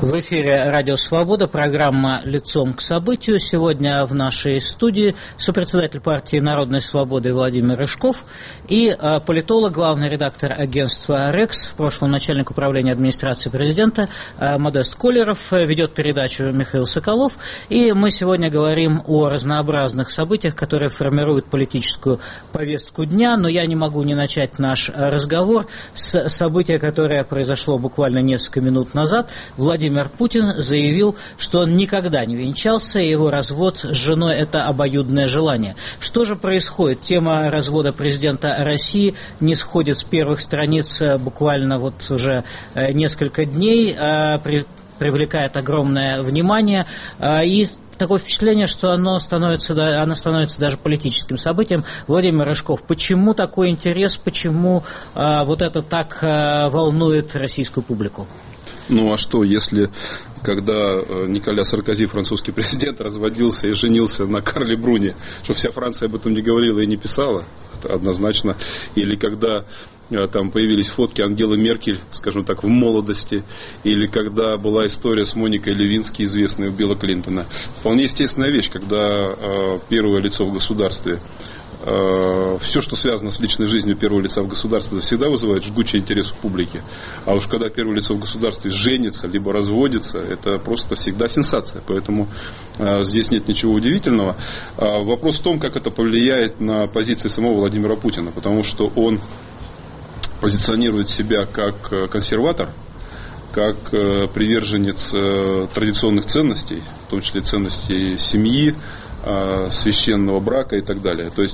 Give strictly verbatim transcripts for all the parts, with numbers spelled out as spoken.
В эфире Радио Свобода, программа «Лицом к событию». Сегодня в нашей студии сопредседатель партии Народной свободы Владимир Рыжков и политолог, главный редактор агентства «Рекс», в прошлом начальник управления администрации президента Модест Колеров, ведет передачу Михаил Соколов. И мы сегодня говорим о разнообразных событиях, которые формируют политическую повестку дня. Но я не могу не начать наш разговор с события, которое произошло буквально несколько минут назад. Владимир Владимир Путин заявил, что он никогда не венчался, и его развод с женой – это обоюдное желание. Что же происходит? Тема развода президента России не сходит с первых страниц буквально вот уже несколько дней, привлекает огромное внимание, и такое впечатление, что оно становится, оно становится даже политическим событием. Владимир Рыжков, почему такой интерес, почему вот это так волнует российскую публику? Ну а что, если когда Николя Саркози, французский президент, разводился и женился на Карле Бруне, что вся Франция об этом не говорила и не писала, однозначно, или когда там появились фотки Ангелы Меркель, скажем так, в молодости, или когда была история с Моникой Левински, известной у Билла Клинтона. Вполне естественная вещь, когда э, первое лицо в государстве, э, все, что связано с личной жизнью первого лица в государстве, всегда вызывает жгучий интерес у публики. А уж когда первое лицо в государстве женится, либо разводится, это просто всегда сенсация. Поэтому э, здесь нет ничего удивительного. Э, вопрос в том, как это повлияет на позиции самого Владимира Путина, потому что он позиционирует себя как консерватор, как приверженец традиционных ценностей, в том числе ценностей семьи, священного брака и так далее. То есть,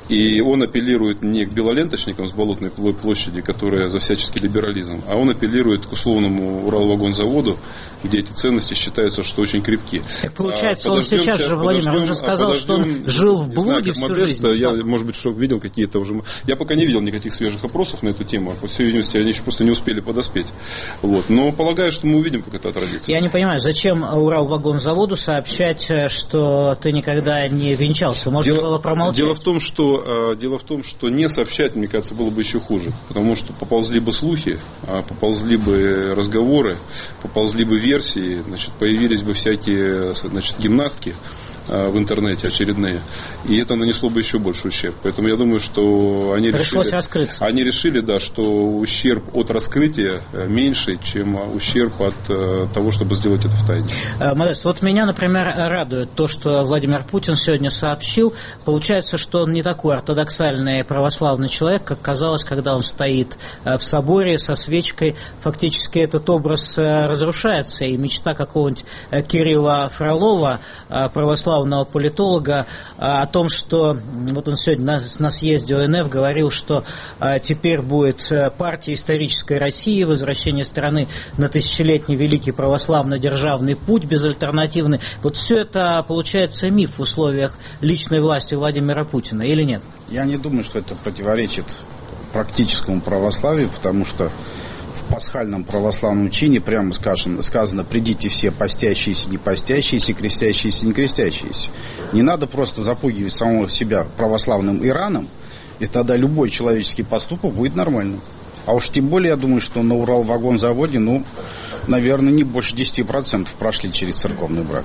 и он апеллирует не к белоленточникам с Болотной площади, которые за всяческий либерализм, а он апеллирует к условному Уралвагонзаводу, где эти ценности считаются, что очень крепки. Так получается, а он сейчас же, Владимир, он же сказал, что он жил в блуде всю Модеста, жизнь. Я, может быть, что видел какие-то уже... Я пока не видел никаких свежих опросов на эту тему. По всей видимости, они еще просто не успели подоспеть. Вот. Но полагаю, что мы увидим, как это отразится. Я не понимаю, зачем Уралвагонзаводу сообщать, что ты никогда не венчался? Можно дело, было промолчать. Дело в том, что Дело в том, что не сообщать, мне кажется, было бы еще хуже. Потому что поползли бы слухи, поползли бы разговоры, поползли бы версии, значит, появились бы всякие, значит, гимнастки в интернете очередные. И это нанесло бы еще больше ущерб. Поэтому я думаю, что они Пришлось решили, раскрыться. Они решили, да, что ущерб от раскрытия меньше, чем ущерб от того, чтобы сделать это в тайне. Модест, вот меня, например, радует то, что Владимир Путин сегодня сообщил. Получается, что он не такой ортодоксальный православный человек, как казалось, когда он стоит в соборе со свечкой. Фактически этот образ разрушается, и мечта какого-нибудь Кирилла Фролова, православного политолога, о том, что вот он сегодня на, на съезде О Н Ф говорил, что а, теперь будет партия исторической России, возвращение страны на тысячелетний великий православно-державный путь безальтернативный. Вот все это получается миф в условиях личной власти Владимира Путина, или нет? Я не думаю, что это противоречит практическому православию, потому что в пасхальном православном чине прямо сказано, сказано: придите все постящиеся, не постящиеся, крестящиеся, не крестящиеся. Не надо просто запугивать самого себя православным Ираном, и тогда любой человеческий поступок будет нормальным. А уж тем более, я думаю, что на Уралвагонзаводе, ну, наверное, не больше десять процентов прошли через церковный брак.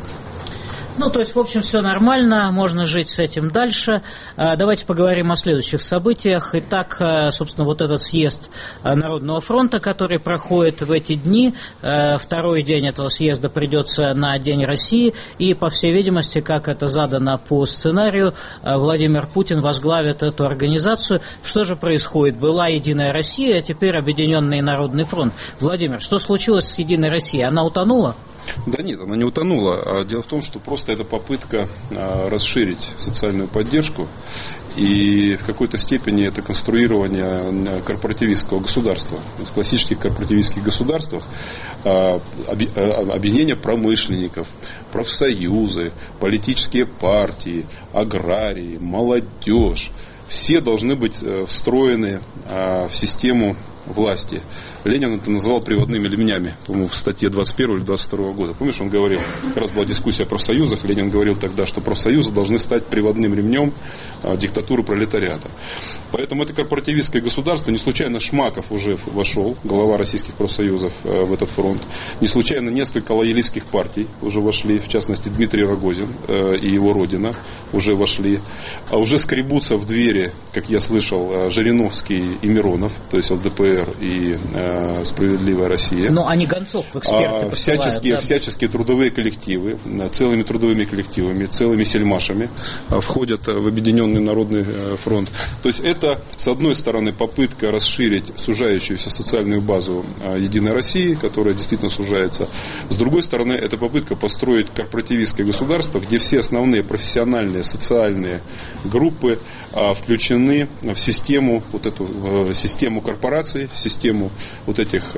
Ну, то есть, в общем, все нормально, можно жить с этим дальше. Давайте поговорим о следующих событиях. Итак, собственно, вот этот съезд Народного фронта, который проходит в эти дни, второй день этого съезда придется на День России, и, по всей видимости, как это задано по сценарию, Владимир Путин возглавит эту организацию. Что же происходит? Была Единая Россия, а теперь Объединенный Народный фронт. Владимир, что случилось с Единой Россией? Она утонула? Да нет, она не утонула. Дело в том, что просто это попытка расширить социальную поддержку, и в какой-то степени это конструирование корпоративистского государства. В классических корпоративистских государствах объединение промышленников, профсоюзы, политические партии, аграрии, молодежь, все должны быть встроены в систему власти, Ленин это называл приводными ремнями, по-моему, в статье двадцать первого или двадцать второго года. Помнишь, он говорил, как раз была дискуссия о профсоюзах, Ленин говорил тогда, что профсоюзы должны стать приводным ремнем а, диктатуры пролетариата. Поэтому это корпоративистское государство, не случайно Шмаков уже вошел, глава российских профсоюзов, а, в этот фронт, не случайно несколько лоялистских партий уже вошли, в частности Дмитрий Рогозин а, и его родина уже вошли, а уже скребутся в двери, как я слышал, Жириновский и Миронов, то есть ЛДПР и э, Справедливая Россия. Но они гонцов в эксперты а, всяческие, да? всяческие трудовые коллективы, целыми трудовыми коллективами, целыми сельмашами а, входят в Объединенный Народный э, фронт. То есть это, с одной стороны, попытка расширить сужающуюся социальную базу э, Единой России, которая действительно сужается. С другой стороны, это попытка построить корпоративистское государство, где все основные профессиональные, социальные группы э, включены в систему, вот эту, в систему корпораций, в систему вот этих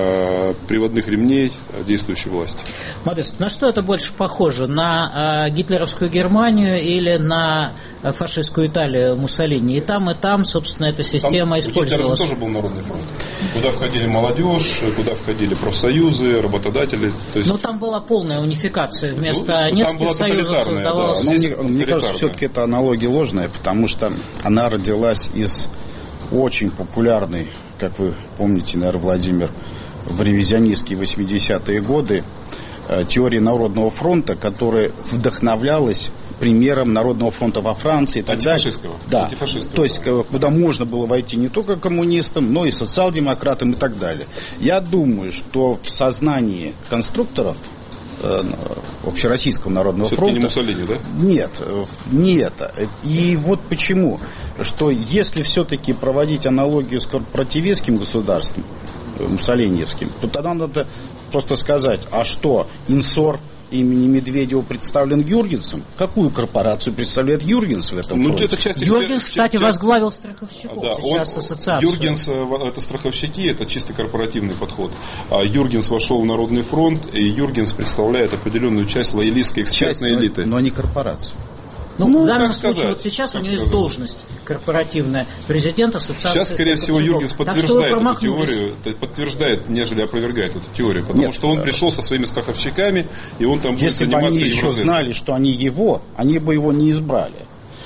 э, приводных ремней действующей власти. Модест, на что это больше похоже? На э, гитлеровскую Германию или на фашистскую Италию Муссолини? И там, и там, собственно, эта система там, использовалась. Гитлер тоже был народный фронт. Куда входили молодежь, куда входили профсоюзы, работодатели. То есть... Но там была полная унификация. Вместо ну, нескольких союзов создавалось... Да. Мне, мне кажется, все-таки эта аналогия ложная, потому что она родилась из очень популярной, как вы помните, наверное, Владимир, в ревизионистские восьмидесятые годы, теории Народного фронта, которая вдохновлялась примером Народного фронта во Франции и так далее. Да. То есть, куда можно было войти не только коммунистам, но и социал-демократам и так далее. Я думаю, что в сознании конструкторов э, Общероссийского народного все-таки фронта... не Муссолини, да? Нет, не это. И вот почему. Что если все-таки проводить аналогию с корпоративистским государством, муссолиниевским, то тогда надо просто сказать, а что, Инсор имени Медведева представлен Юргенсом? Какую корпорацию представляет Юргенс в этом ну, фронте? часть, Юргенс, кстати, часть... возглавил страховщиков, да, сейчас он, ассоциацию. Юргенс, это страховщики, это чисто корпоративный подход. А Юргенс вошел в Народный фронт, и Юргенс представляет определенную часть лоялистской экспертной часть, элиты. Но, но не корпорацию. Ну, ну, в данном случае, сказать, вот сейчас у него сказать. есть должность корпоративная, президент ассоциации. Сейчас, скорее всего, Юргенс подтверждает эту теорию, подтверждает, нежели опровергает эту теорию, потому Нет, что он пришел со своими страховщиками, и он там будет если заниматься бы они еще знали, что они его, они бы его не избрали.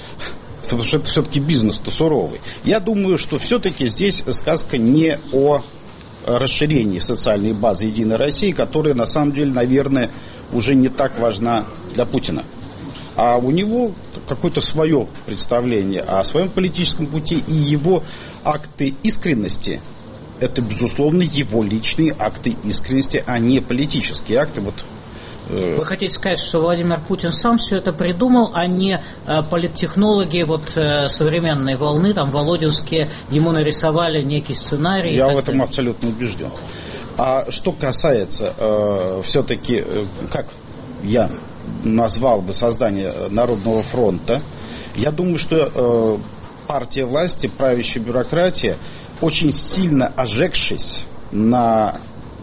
Потому что это все-таки бизнес-то суровый. Я думаю, что все-таки здесь сказка не о расширении социальной базы Единой России, которая, на самом деле, наверное, уже не так важна для Путина. А у него какое-то свое представление о своем политическом пути, и его акты искренности – это, безусловно, его личные акты искренности, а не политические акты. Вот, э... Вы хотите сказать, что Владимир Путин сам все это придумал, а не э, политтехнологи вот, э, современной волны, там, володинские, ему нарисовали некий сценарий? Я в этом далее. абсолютно убежден. А что касается э, все-таки, э, как я... назвал бы создание Народного фронта, я думаю, что э, партия власти, правящая бюрократия, очень сильно ожегшись на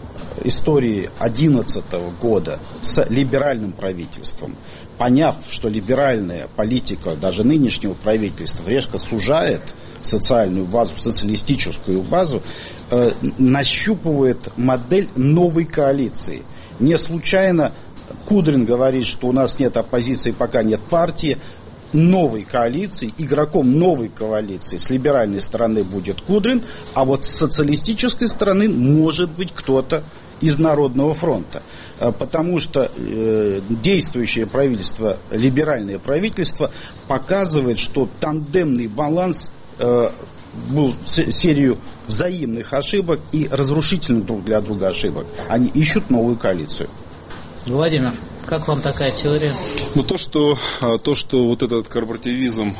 истории одиннадцатого года с либеральным правительством, поняв, что либеральная политика даже нынешнего правительства резко сужает социальную базу, социалистическую базу, э, нащупывает модель новой коалиции. Не случайно Кудрин говорит, что у нас нет оппозиции, пока нет партии. Новой коалиции, игроком новой коалиции с либеральной стороны будет Кудрин, а вот с социалистической стороны может быть кто-то из Народного фронта. Потому что э, действующее правительство, либеральное правительство, показывает, что тандемный баланс э, был серию взаимных ошибок и разрушительных друг для друга ошибок. Они ищут новую коалицию. Владимир, как вам такая теория? Ну, то, что, то, что вот этот корпоративизм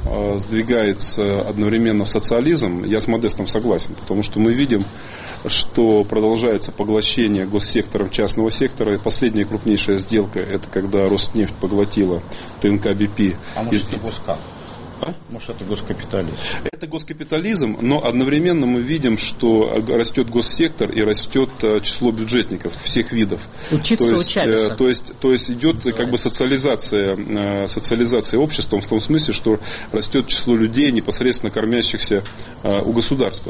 сдвигается одновременно в социализм, я с Модестом согласен, потому что мы видим, что продолжается поглощение госсектором частного сектора. И последняя крупнейшая сделка, это когда Роснефть поглотила ТНК-БП. А может, и Госкал? А? Может, это госкапитализм? Это госкапитализм, но одновременно мы видим, что растет госсектор и растет число бюджетников всех видов. Учиться то есть, учатся. То есть, то есть идет как бы социализация, социализация общества в том смысле, что растет число людей, непосредственно кормящихся у государства.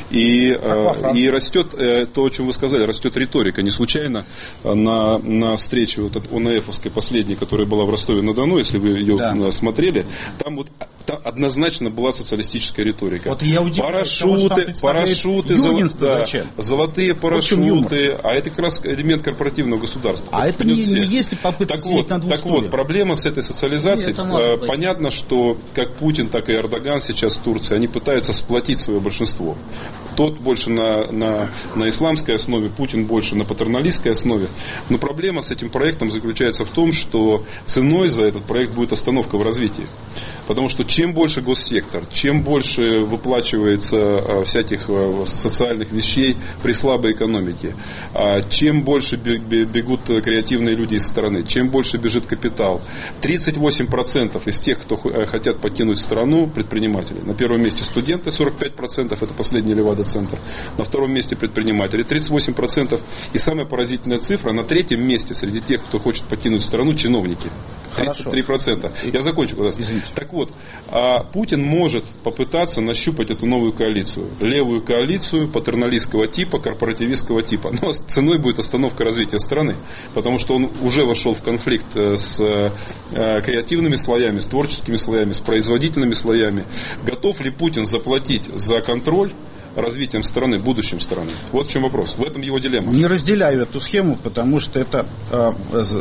И, и растет то, о чем вы сказали, растет риторика. Не случайно на, на встрече вот ОНФовской последней, которая была в Ростове-на-Дону, если вы ее да. смотрели, там вот там однозначно была социалистическая риторика. Вот я удивляюсь, парашюты, парашюты, золо... да, золотые парашюты, а это как раз элемент корпоративного государства. А это не, не есть ли попытка так вот, на двух Так вот, проблема с этой социализацией. Нет, понятно, что как Путин, так и Эрдоган сейчас в Турции, они пытаются сплотить свое большинство. Тот больше на, на, на исламской основе, Путин больше на патерналистской основе. Но проблема с этим проектом заключается в том, что ценой за этот проект будет остановка в развитии. Потому что чем больше госсектор, чем больше выплачивается всяких социальных вещей при слабой экономике, чем больше бегут креативные люди из страны, чем больше бежит капитал. тридцать восемь процентов из тех, кто хотят покинуть страну, предприниматели. На первом месте студенты, сорок пять процентов это последний Левада-центр. На втором месте предприниматели, тридцать восемь процентов. И самая поразительная цифра, на третьем месте среди тех, кто хочет покинуть страну, чиновники. тридцать три процента. Я закончу. Извините. Так вот, а Путин может попытаться нащупать эту новую коалицию. Левую коалицию патерналистского типа, корпоративистского типа. Но ценой будет остановка развития страны. Потому что он уже вошел в конфликт с креативными слоями, с творческими слоями, с производительными слоями. Готов ли Путин заплатить за контроль развитием страны, будущим страны? Вот в чем вопрос. В этом его дилемма. Не разделяю эту схему, потому что это э,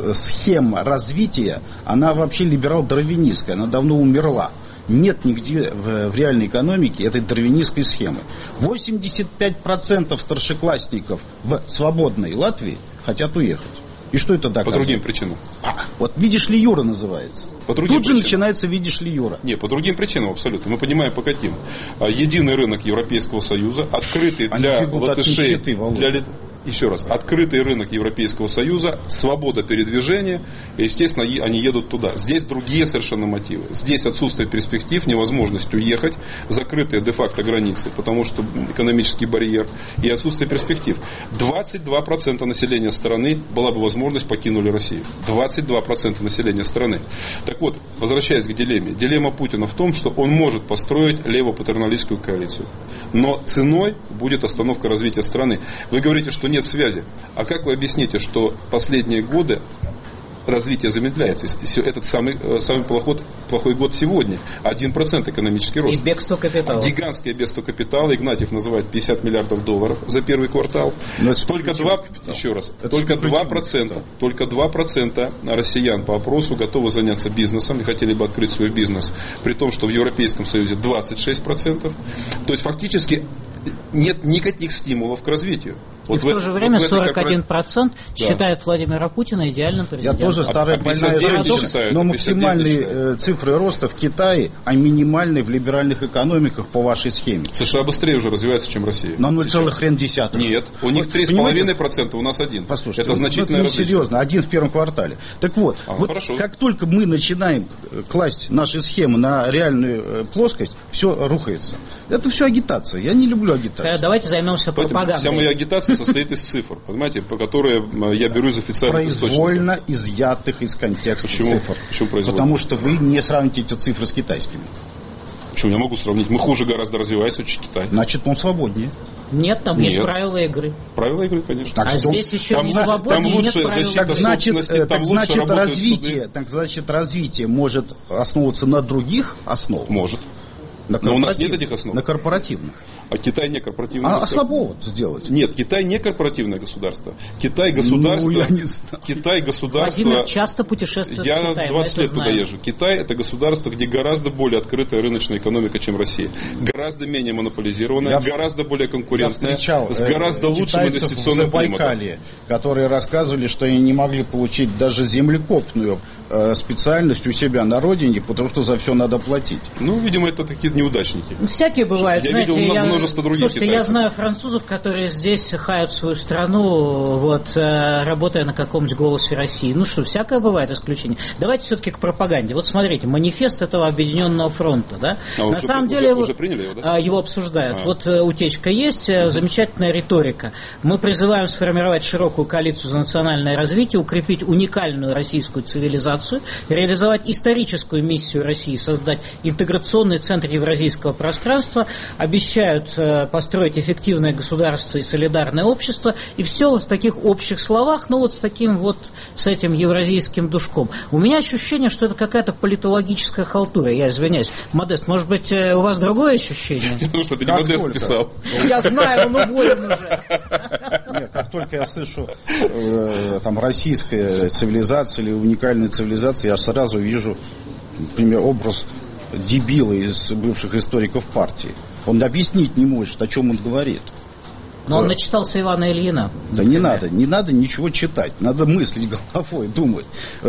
схема развития, она вообще либерал-дарвинистская, она давно умерла. Нет нигде в, в реальной экономике этой дарвинистской схемы. восемьдесят пять процентов старшеклассников в свободной Латвии хотят уехать. И что это доказывает? По другим причинам. А, вот «Видишь ли, Юра» называется. По другим Тут же причинам. начинается «Видишь ли, Юра». Не, по другим причинам абсолютно. Мы понимаем, по каким. Единый рынок Европейского Союза, открытый Они для латышей, нищеты, для, еще раз, открытый рынок Европейского Союза, свобода передвижения, и, естественно, они едут туда. Здесь другие совершенно мотивы. Здесь отсутствие перспектив, невозможность уехать, закрытые де-факто границы, потому что экономический барьер, и отсутствие перспектив. двадцать два процента населения страны была бы возможность покинули Россию. двадцать два процента населения страны. Так вот, возвращаясь к дилемме. Дилемма Путина в том, что он может построить лево-патерналистскую коалицию. Но ценой будет остановка развития страны. Вы говорите, что нет связи. А как вы объясните, что последние годы развитие замедляется? Этот самый, самый плохой, плохой год сегодня. один процент экономический рост. И бегство капитала. Гигантское бегство капитала. Игнатьев называет пятьдесят миллиардов долларов за первый квартал. Только два, еще раз, только два процента, только два процента россиян по опросу готовы заняться бизнесом и хотели бы открыть свой бизнес. При том, что в Европейском Союзе двадцать шесть процентов. То есть фактически нет никаких стимулов к развитию. И вот в то же время вот сорок один процент да. считают Владимира Путина идеальным президентом. Я тоже старая а, больная женщина, но максимальные э, цифры роста в Китае, а минимальные в либеральных экономиках по вашей схеме. США быстрее уже развивается, чем Россия. На ноль целых один десятых. Нет, у них три с половиной процента процента, у нас один. Послушайте, это значительное различие. Серьезно, один в первом квартале. Так вот, а, вот как только мы начинаем класть наши схемы на реальную плоскость, все рухается. Это все агитация. Я не люблю агитацию. Давайте займемся пропагандой. Вся моя агитация состоит из цифр, понимаете, по которые я беру из официальных источников. Произвольно изъятых из контекста Почему? цифр. Почему произвольно? Потому что вы не сравните эти цифры с китайскими. Почему? Я могу сравнить. Мы хуже гораздо развивается, чем Китай. Значит, он свободнее. Нет, там Нет. есть правила игры. Правила игры, конечно. Так, а здесь еще там, не свободнее, там нет правил. Так значит, там так значит развитие, суды. так значит развитие может основываться на других основах. Может. Но у нас нет этих основ. На корпоративных. А Китай не корпоративное а, государство. А слабо вот сделать? Нет, Китай не корпоративное государство. Китай государство. Ну, я не знаю. Китай государство. Владимир часто путешествует я в Китай. Я двадцать лет туда езжу. Китай это государство, где гораздо более открытая рыночная экономика, чем Россия. Гораздо менее монополизированная, я гораздо более конкурентная, с гораздо лучшим инвестиционным климатом. Которые рассказывали, что они не могли получить даже землекопную э, специальность у себя на родине, потому что за все надо платить. Ну, видимо, это такие неудачники. Всякие бывают. Я знаете, видел я, множество других Слушайте, китайцев. я знаю французов, которые здесь хают свою страну, вот, работая на каком-нибудь «Голосе России». Ну что, всякое бывает исключение. Давайте все-таки к пропаганде. Вот смотрите, манифест этого Объединенного фронта, да? А на уже, самом уже, деле уже приняли его, да? Его обсуждают. А. Вот утечка есть, замечательная риторика. Мы призываем сформировать широкую коалицию за национальное развитие, укрепить уникальную российскую цивилизацию, реализовать историческую миссию России, создать интеграционный центр евразийского пространства, обещают э, построить эффективное государство и солидарное общество, и все в таких общих словах, ну вот с таким вот, с этим евразийским душком. У меня ощущение, что это какая-то политологическая халтура, я извиняюсь. Модест, может быть, у вас другое ощущение? Потому что ты не Модест писал. Я знаю, он уволен уже. Нет, как только я слышу э, там российская цивилизация или уникальная цивилизация, я сразу вижу, например, образ дебила из бывших историков партии. Он объяснить не может, о чем он говорит. Но он начитался Ивана Ильина. Да не надо, не надо ничего читать, надо мыслить головой, думать.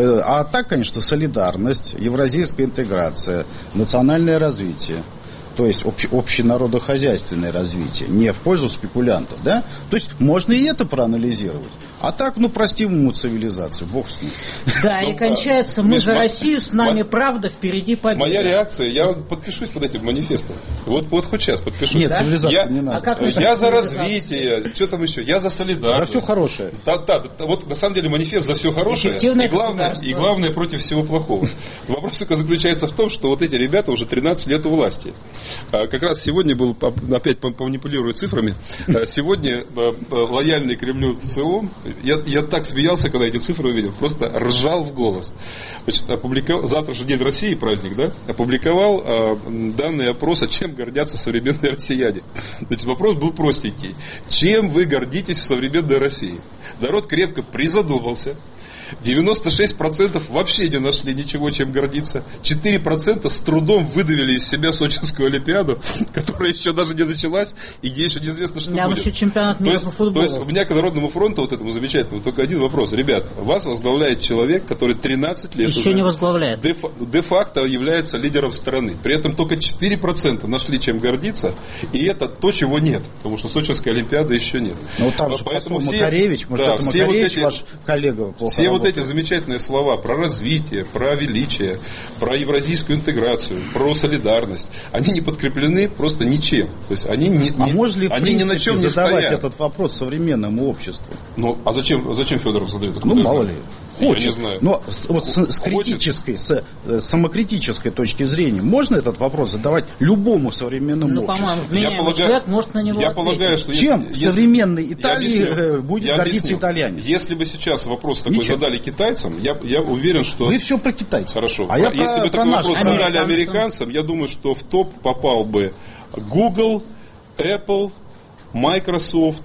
А так, конечно, солидарность, евразийская интеграция, национальное развитие, то есть обще, общенародохозяйственное развитие, не в пользу спекулянтов, да? То есть можно и это проанализировать. А так, ну, простим ему цивилизацию, бог с ним. Да, и кончается, мы за Россию, с нами правда, впереди победа. Моя реакция, я подпишусь под этим манифестом. Вот, вот хоть сейчас подпишусь. Нет, цивилизацию не надо. А как я за развитие, что там еще, я за солидарность. За все хорошее. Да, да, вот на самом деле манифест за все хорошее. Эффективное и главное, государство. и главное против всего плохого. Вопрос только заключается в том, что вот эти ребята уже тринадцать лет у власти. Как раз сегодня был, опять поманипулирую цифрами, сегодня лояльный Кремлю ЦИОМ, Я, я так смеялся, когда эти цифры увидел, просто ржал в голос. Значит, опубликовал, завтра же День России, праздник, да? Опубликовал э, данные опроса, чем гордятся современные россияне. Значит, вопрос был простенький. Чем вы гордитесь в современной России? Народ крепко призадумался. девяносто шесть процентов вообще не нашли ничего, чем гордиться. четыре процента с трудом выдавили из себя Сочинскую Олимпиаду, которая еще даже не началась, и где еще неизвестно, что Я будет. еще чемпионат мира по футболу. То есть у меня к Народному фронту, вот этому замечательному, только один вопрос. Ребят, вас возглавляет человек, который тринадцать лет еще не возглавляет. де-факто является лидером страны. При этом только четыре процента нашли, чем гордиться, и это то, чего нет, потому что Сочинской Олимпиады еще нет. Ну там же поэтому все, все, Макаревич, может, да, это все Макаревич, вот эти, ваш коллега, плохо все работает. вот эти замечательные слова про развитие, про величие, про евразийскую интеграцию, про солидарность, они не подкреплены просто ничем. То есть они не, а не, можно ли в они принципе ни на чем не задавать стоят. этот вопрос современному обществу? Ну, а зачем, зачем Федоров задает? Ну, мало ли. Хочет. Я не знаю. Но с, вот с, с критической, с, с самокритической точки зрения можно этот вопрос задавать любому современному ну, обществу? по-моему, вменяемый человек может на него я ответить. полагаю, что Чем если, в современной если, Италии объясню, будет гордиться объясню. итальянец? Если бы сейчас вопрос такой Ничем. задали китайцам, я, я уверен, что... Вы все про китайцев. Хорошо. А я если про, бы про такой наш вопрос задали американцам. американцам, я думаю, что в топ попал бы Google, Apple, Microsoft,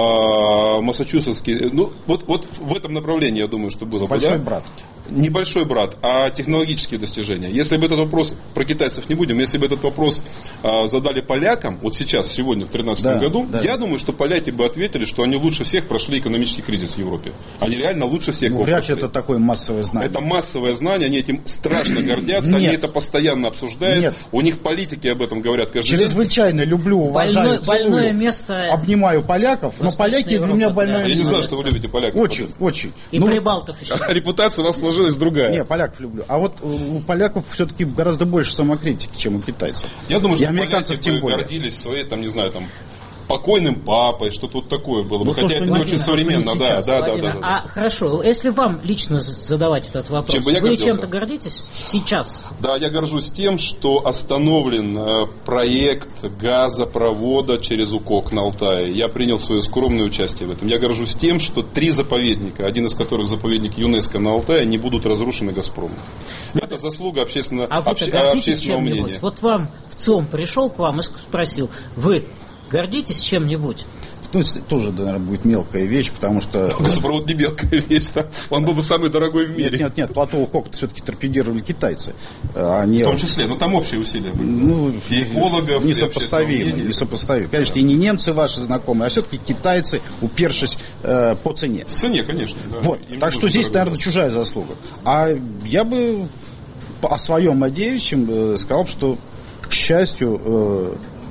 Массачусетский. Ну, вот, вот в этом направлении, я думаю, что было Большой бы. Да? брат. Небольшой брат, а технологические достижения. Если бы этот вопрос, про китайцев не будем, если бы этот вопрос а, задали полякам, вот сейчас, сегодня, в две тысячи тринадцатом да, году, да. я думаю, что поляки бы ответили, что они лучше всех прошли экономический кризис в Европе. Они реально лучше всех Ну, его вряд ли прошли. это такое массовое знание. Это массовое знание, они этим страшно гордятся, они Нет. это постоянно обсуждают. Нет. У них политики об этом говорят каждый день. Чрезвычайно люблю, уважаю, Больное, больное целую, место. обнимаю поляков, но Восточная поляки для меня Европа, больное да. Я не место. знаю, что вы любите поляков. Очень, очень. И Ну, прибалтов еще. А репутация у вас сложилась другая. Не, поляков люблю. А вот у поляков все-таки гораздо больше самокритики, чем у китайцев. Я думаю, И что американцев поляки тем бы более. гордились своей, там, не знаю, там, покойным папой, что тут такое было. Ну, Хотя то, что это не не Владимир, очень то, что не современно, да, сейчас. да, да, да, Владимир, да, а хорошо, если вам лично задавать этот вопрос, Чем бы я вы гордился? чем-то гордитесь сейчас? Да, я горжусь тем, что остановлен э, проект газопровода через УКОК на Алтае. Я принял свое скромное участие в этом. Я горжусь тем, что три заповедника, один из которых заповедник ЮНЕСКО на Алтае, не будут разрушены «Газпромом». Это заслуга общественно, А вы-то обще- гордитесь общественного чем-нибудь? мнения. Вот вам в ЦИОМ пришел к вам и спросил, вы гордитесь чем-нибудь? Ну, это тоже, наверное, будет мелкая вещь, потому что... Газопровод не мелкая вещь, да? Он был бы самый дорогой в мире. Нет, нет, нет, плато УКОК все-таки торпедировали китайцы. А не... В том числе, но там общие усилия были. Ну, и экологов, несопоставимо, и несопоставимо. Конечно, и не немцы ваши знакомые, а все-таки китайцы, упершись э, по цене. В цене, конечно. Да. Вот. Им Так тоже что здесь, дорого. наверное, чужая заслуга. А я бы о своем о девичьем э, сказал, что, к счастью, э,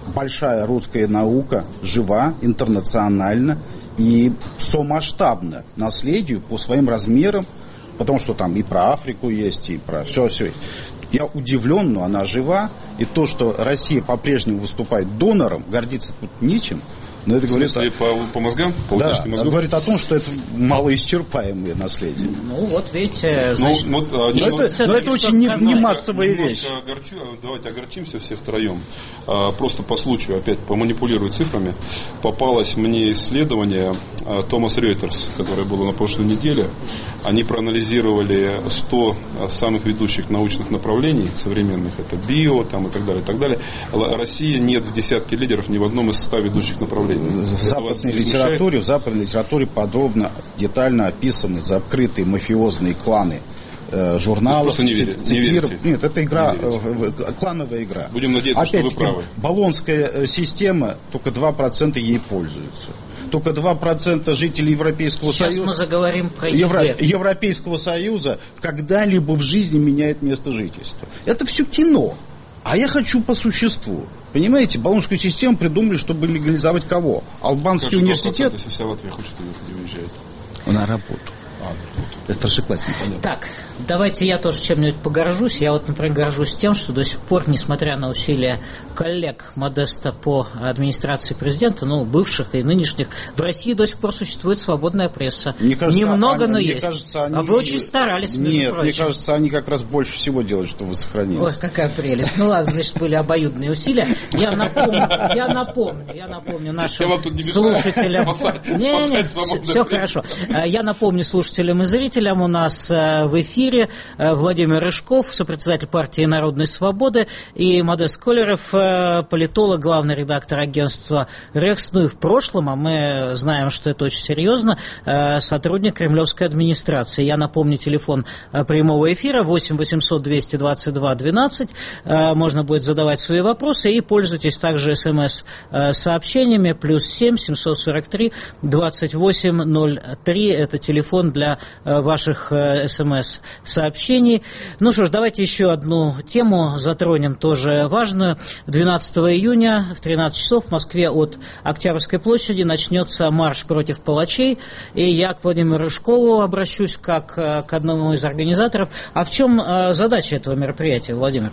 большая русская наука жива, интернациональна и сомасштабна наследию по своим размерам, потому что там и про Африку есть, и про все-все. Я удивлен, но она жива, и то, что Россия по-прежнему выступает донором, гордиться тут нечем. Но это говорит о... по, по мозгам? По да, говорит о том, что это малоисчерпаемое наследие. Ну, вот видите, значит... Ну, вот, а, но это, но это очень не, не массовая вещь. Огорчу, давайте огорчимся все втроем. А, просто по случаю, опять поманипулирую цифрами, попалось мне исследование а, Томас Ройтерс, которое было на прошлой неделе. Они проанализировали сто самых ведущих научных направлений современных. Это био там, и так далее, и так далее. России нет в десятке лидеров ни в одном из ста ведущих направлений. В западной литературе, в западной литературе подробно, детально описаны закрытые мафиозные кланы э, журналов. Вы не верите, цитир... не верите. Нет, это игра, не э, клановая игра. Будем надеяться, опять-таки, что вы правы. Болонская система, только два процента ей пользуются. Только два процента жителей Европейского Сейчас Союза, мы заговорим про Евро... Европейского Союза когда-либо в жизни меняет место жительства. Это все кино. А я хочу по существу. Понимаете, Болонскую систему придумали, чтобы легализовать кого? Албанский Скажи, университет? Если вся Латвия хочет, не уезжает. На работу. А, это старшеклассник. Так, давайте я тоже чем-нибудь погоржусь. Я вот, например, горжусь тем, что до сих пор, несмотря на усилия коллег Модеста по администрации президента, ну, бывших и нынешних, в России до сих пор существует свободная пресса. Мне кажется, Немного, они, но мне есть. Кажется, они... А вы очень старались, между Нет, прочим. мне кажется, они как раз больше всего делают, чтобы сохранились. Ой, какая прелесть. Ну ладно, значит, были обоюдные усилия. Я напомню, я напомню, я напомню нашим слушателям. Не-не-не, все, все хорошо. Я напомню слушателям и зрителям, у нас в эфире Владимир Рыжков, сопредседатель партии «Народной свободы», и Модест Колеров, политолог, главный редактор агентства «Рекс». Ну и в прошлом, а мы знаем, что это очень серьезно, сотрудник кремлевской администрации. Я напомню, телефон прямого эфира восемь восемьсот двести двадцать два двенадцать. Можно будет задавать свои вопросы, и пользуйтесь также смс-сообщениями плюс семь семьсот сорок три двадцать восемь ноль три. Это телефон для ваших смс-сообщений. Ну что ж, давайте еще одну тему затронем, тоже важную. двенадцатого июня в тринадцать часов в Москве от Октябрьской площади начнется марш против палачей. И я к Владимиру Рыжкову обращусь как к одному из организаторов. А в чем задача этого мероприятия, Владимир?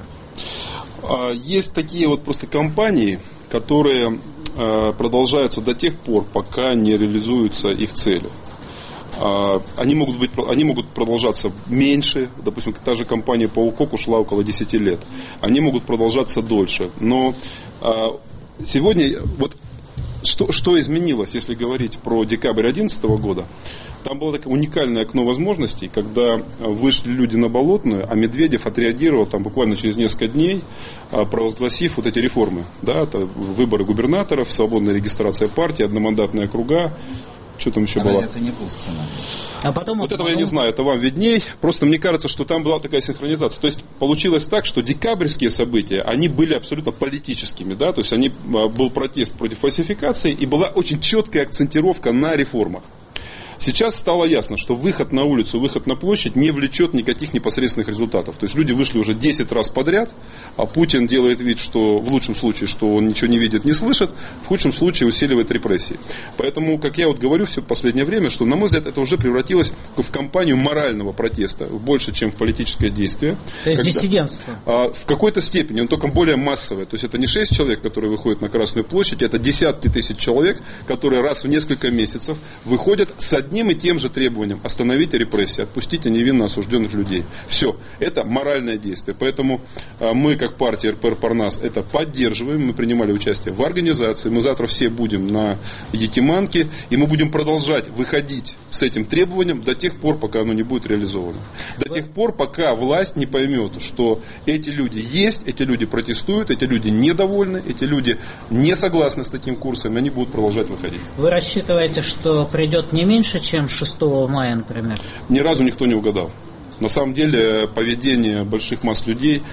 Есть такие вот просто компании, которые продолжаются до тех пор, пока не реализуются их цели. Они могут, быть, они могут продолжаться меньше, допустим, та же компания «Паукок» ушла около десяти лет. Они могут продолжаться дольше. Но сегодня, вот что, что изменилось, если говорить про декабрь две тысячи одиннадцатого года? Там было такое уникальное окно возможностей, когда вышли люди на Болотную, а Медведев отреагировал там буквально через несколько дней, провозгласив вот эти реформы. Да, это выборы губернаторов, свободная регистрация партии, одномандатные округа. Что там еще а было? Это не был сценарий. А потом вот этого я не знаю, это вам видней. Просто мне кажется, что там была такая синхронизация. То есть получилось так, что декабрьские события, они были абсолютно политическими. Да? То есть они, был протест против фальсификации, и была очень четкая акцентировка на реформах. Сейчас стало ясно, что выход на улицу, выход на площадь не влечет никаких непосредственных результатов. То есть люди вышли уже десять раз подряд, а Путин делает вид, что в лучшем случае, что он ничего не видит, не слышит, в худшем случае усиливает репрессии. Поэтому, как я вот говорю все последнее время, что, на мой взгляд, это уже превратилось в кампанию морального протеста, больше, чем в политическое действие. То есть когда, диссидентство? А, в какой-то степени, он только более массовый. То есть это не шесть человек, которые выходят на Красную площадь, это десятки тысяч человек, которые раз в несколько месяцев выходят с одним и тем же требованием: остановите репрессии, отпустите невинно осужденных людей. Все, это моральное действие. Поэтому а, мы, как партия эр пэ эр Парнас, это поддерживаем. Мы принимали участие в организации. Мы завтра все будем на Якиманке, и мы будем продолжать выходить с этим требованием до тех пор, пока оно не будет реализовано. До тех пор, пока власть не поймет, что эти люди есть, эти люди протестуют, эти люди недовольны, эти люди не согласны с таким курсом, и они будут продолжать выходить. Вы рассчитываете, что придет не меньше, чем шестого мая, например? Ни разу никто не угадал. На самом деле поведение больших масс людей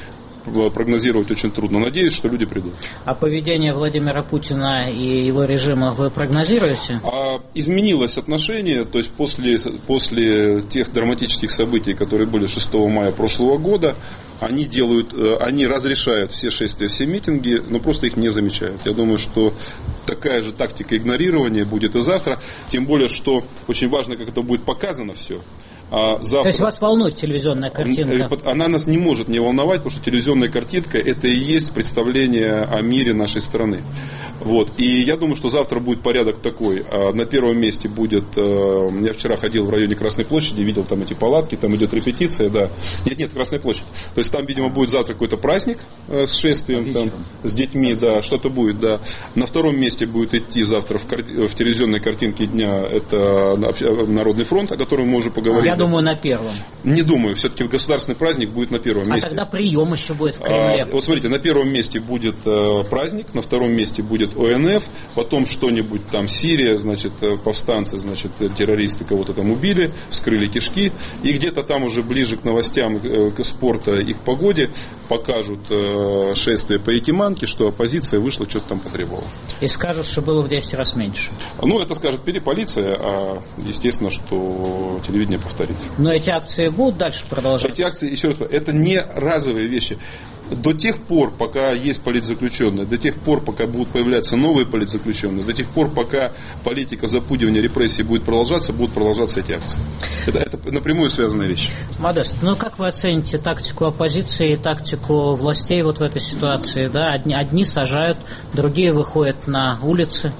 прогнозировать очень трудно. Надеюсь, что люди придут. А поведение Владимира Путина и его режима вы прогнозируете? А изменилось отношение, то есть после, после тех драматических событий, которые были шестого мая прошлого года, они делают, они разрешают все шествия, все митинги, но просто их не замечают. Я думаю, что такая же тактика игнорирования будет и завтра, тем более, что очень важно, как это будет показано все. А завтра... То есть вас волнует телевизионная картинка? Она нас не может не волновать, потому что телевизионная картинка — это и есть представление о мире нашей страны. Вот. И я думаю, что завтра будет порядок такой. На первом месте будет... Я вчера ходил в районе Красной площади, видел там эти палатки, там идет репетиция, да. Нет, нет, Красная площадь. То есть там, видимо, будет завтра какой-то праздник с шествием, там, с детьми, да, что-то будет, да. На втором месте будет идти завтра в, кар... в телевизионной картинке дня это Народный фронт, о котором мы уже поговорили. Я думаю, на первом. Не думаю, все-таки государственный праздник будет на первом месте. А тогда прием еще будет в Кремле. А, вот смотрите, на первом месте будет э, праздник, на втором месте будет О Н Ф, потом что-нибудь там Сирия, значит, повстанцы, значит, террористы кого-то там убили, вскрыли кишки, и где-то там уже ближе к новостям, э, к спорту и к погоде покажут э, шествие по Якиманке, что оппозиция вышла, что-то там потребовала. И скажут, что было в десять раз меньше. Ну, это скажет полиция, а естественно, что телевидение повторит. Но эти акции будут дальше продолжаться? Эти акции, еще раз, это не разовые вещи. До тех пор, пока есть политзаключенные, до тех пор, пока будут появляться новые политзаключенные, до тех пор, пока политика запугивания репрессий будет продолжаться, будут продолжаться эти акции. Это, это напрямую связанные вещи. Модест, ну как вы оцените тактику оппозиции и тактику властей вот в этой ситуации? Да? Одни, одни сажают, другие выходят на улицы.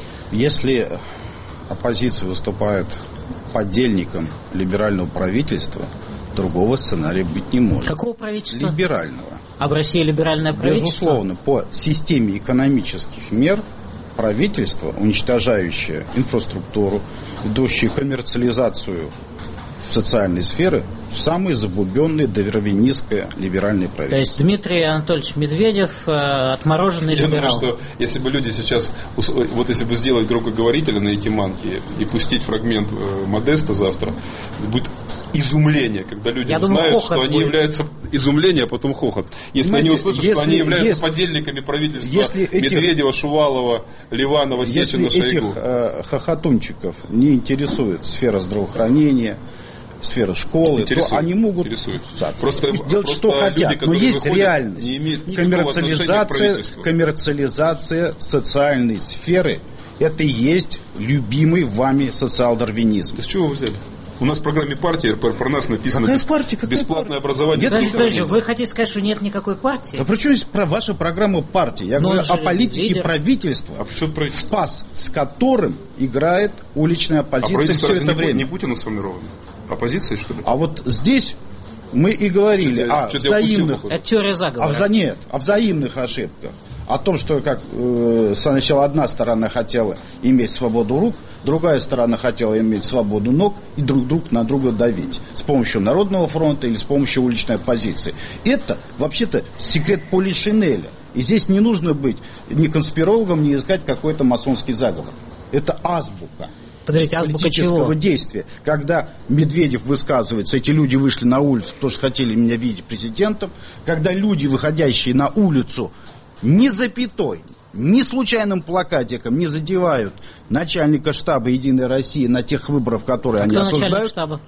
Если оппозиция выступает подельником либерального правительства, другого сценария быть не может. Какого правительства? Либерального. А в России либеральное правительство? Безусловно, по системе экономических мер правительство, уничтожающее инфраструктуру, идущее коммерциализацию в социальной сфере, самое забубенное, дарвинистское либеральное правительство. То есть Дмитрий Анатольевич Медведев э, отмороженный Я либерал. Я думаю, что если бы люди сейчас, вот если бы сделать громкоговорителя на Якиманке и пустить фрагмент Модеста завтра, будет изумление, когда люди Я узнают, думаю, что они будет. являются изумление, а потом хохот. Если Знаете, они услышат, если, что они являются если, подельниками правительства если этих, Медведева, Шувалова, Ливанова, Сечина, Шойгу. Если Шойгу. этих э, хохотунчиков не интересует сфера здравоохранения, сфера школы, интересует, то они могут да, просто, делать, просто что хотят. люди, Но есть выходят, реальность. Коммерциализация, коммерциализация социальной сферы – это и есть любимый вами социал-дарвинизм. Да с чего вы взяли? У нас в программе партии эр пэ эр про нас написано Какая партия? Какая бесплатное партия? образование. Нет, Подожди, подожди, вы хотите сказать, что нет никакой партии? Да при чем здесь про ваша программа партии? Я Но говорю о политике лидер. правительства, А почему правительство? спас с которым играет уличная А оппозиция правительство все разве это не, время. не Путина сформировано? Оппозиция, что ли? А вот здесь мы и говорили Что-то я- о что-то я упустил, взаимных, походу. Это теория о, заговора. вза- нет, о взаимных ошибках. О том, что как э, сначала одна сторона хотела иметь свободу рук, другая сторона хотела иметь свободу ног и друг друга на друга давить с помощью Народного фронта или с помощью уличной оппозиции. Это вообще-то секрет Полишинеля. И здесь не нужно быть ни конспирологом, ни искать какой-то масонский заговор. Это азбука. Подождите, азбука Политического чего? действия. Когда Медведев высказывается, эти люди вышли на улицу, потому что хотели меня видеть президентом. Когда люди, выходящие на улицу, ни запятой, ни случайным плакатиком не задевают начальника штаба «Единой России» на тех выборах, которые А они кто начальник осуждают. штаба?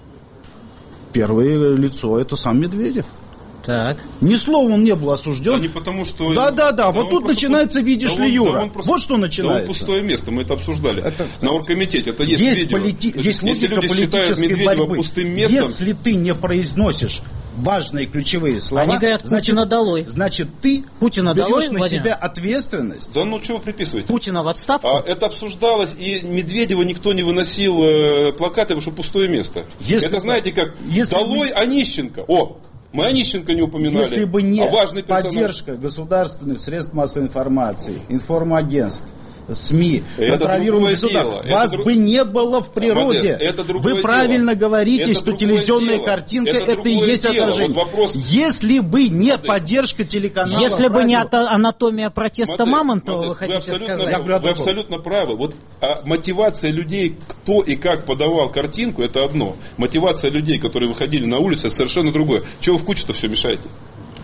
Первое лицо — это сам Медведев. Так. Ни словом не был осужден. Да не потому, что... Да, да, да, вот он тут просто- начинается, видишь да ли, он- Юра. да он просто- Вот что Да начинается. он пустое место, мы это обсуждали. Это- На оргкомитете это есть, Есть, видео. полити- Значит, есть если логика люди считают политической Медведева борьбы. пустым местом... Если ты не произносишь важные ключевые слова, Они говорят, значит, Путина долой. значит, ты Путина берешь долой, на Владимир? себя ответственность. Да ну чего вы приписываете? Путина в отставку? А, это обсуждалось, и Медведева никто не выносил э, плакаты, потому что пустое место. Если это бы- знаете как, если долой бы- Онищенко. О, мы Онищенко не упоминали. Если бы не а важный персонаж. поддержка государственных средств массовой информации, информагентств, СМИ, Это контролируемых другое государств, дело. вас Это бы не было в природе. Модест, это другое Вы правильно дело. говорите, Это что другое телевизионная дело. картинка Это это, и другое есть дело. отражение. Вот вопрос- Если бы не Модест. поддержка телеканала, Если бы не радио, ата- анатомия протеста Модест, Мамонтова, вы Модест, хотите абсолютно, сказать? Я говорю о Вы другом. абсолютно правы. Вот а, мотивация людей, кто и как подавал картинку, это одно. Мотивация людей, которые выходили на улицу, это совершенно другое. Чего вы в кучу-то все мешаете?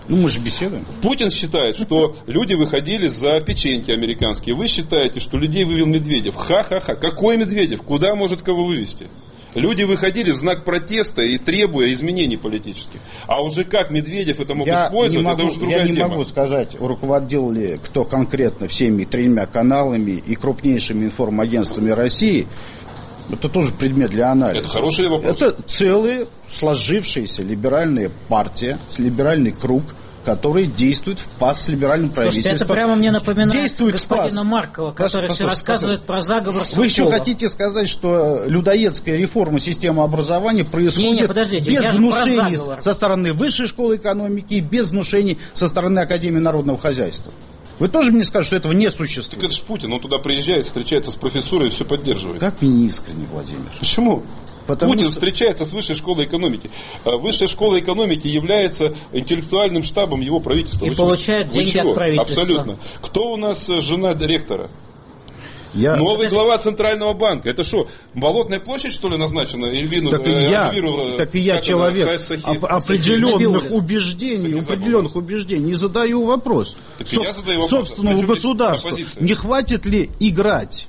Ну, мы же беседуем. Путин считает, что люди выходили за печеньки американские. Вы считаете, что людей вывел Медведев. Ха-ха-ха. Какой Медведев? Куда может кого вывести? Люди выходили в знак протеста и требуя изменений политических. А уже как Медведев это мог я использовать, могу, это уже другая тема. Я не тема. могу сказать, руководил ли кто конкретно всеми тремя каналами и крупнейшими информагентствами России. Это тоже предмет для анализа. Это хороший вопрос. Это целая сложившаяся либеральная партия, либеральный круг, который действует в пас с либеральным правительством. Слушайте, это прямо мне напоминает действует господина Маркова, который все рассказывает про заговор Суркова. Вы еще хотите сказать, что людоедская реформа системы образования происходит не, не, подождите, без внушений со стороны Высшей школы экономики и без внушений со стороны Академии народного хозяйства? Вы тоже мне скажете, что этого не существует? Так это же Путин, он туда приезжает, встречается с профессурой и все поддерживает. Как вы неискренне, Владимир? Почему? Потому Путин что... встречается с Высшей школой экономики. Высшая школа экономики является интеллектуальным штабом его правительства. И Вы получает чего? деньги от правительства. Абсолютно. Кто у нас жена ректора? Я... Новый глава Центрального банка. Это что, Болотная площадь, что ли, назначена? Эльвину, так и я, Эльвиру, так и я человек оп- определенных убеждений, определенных убеждений. Не задаю вопрос. Так Со- я задаю вопрос. Собственного государства. Не хватит ли играть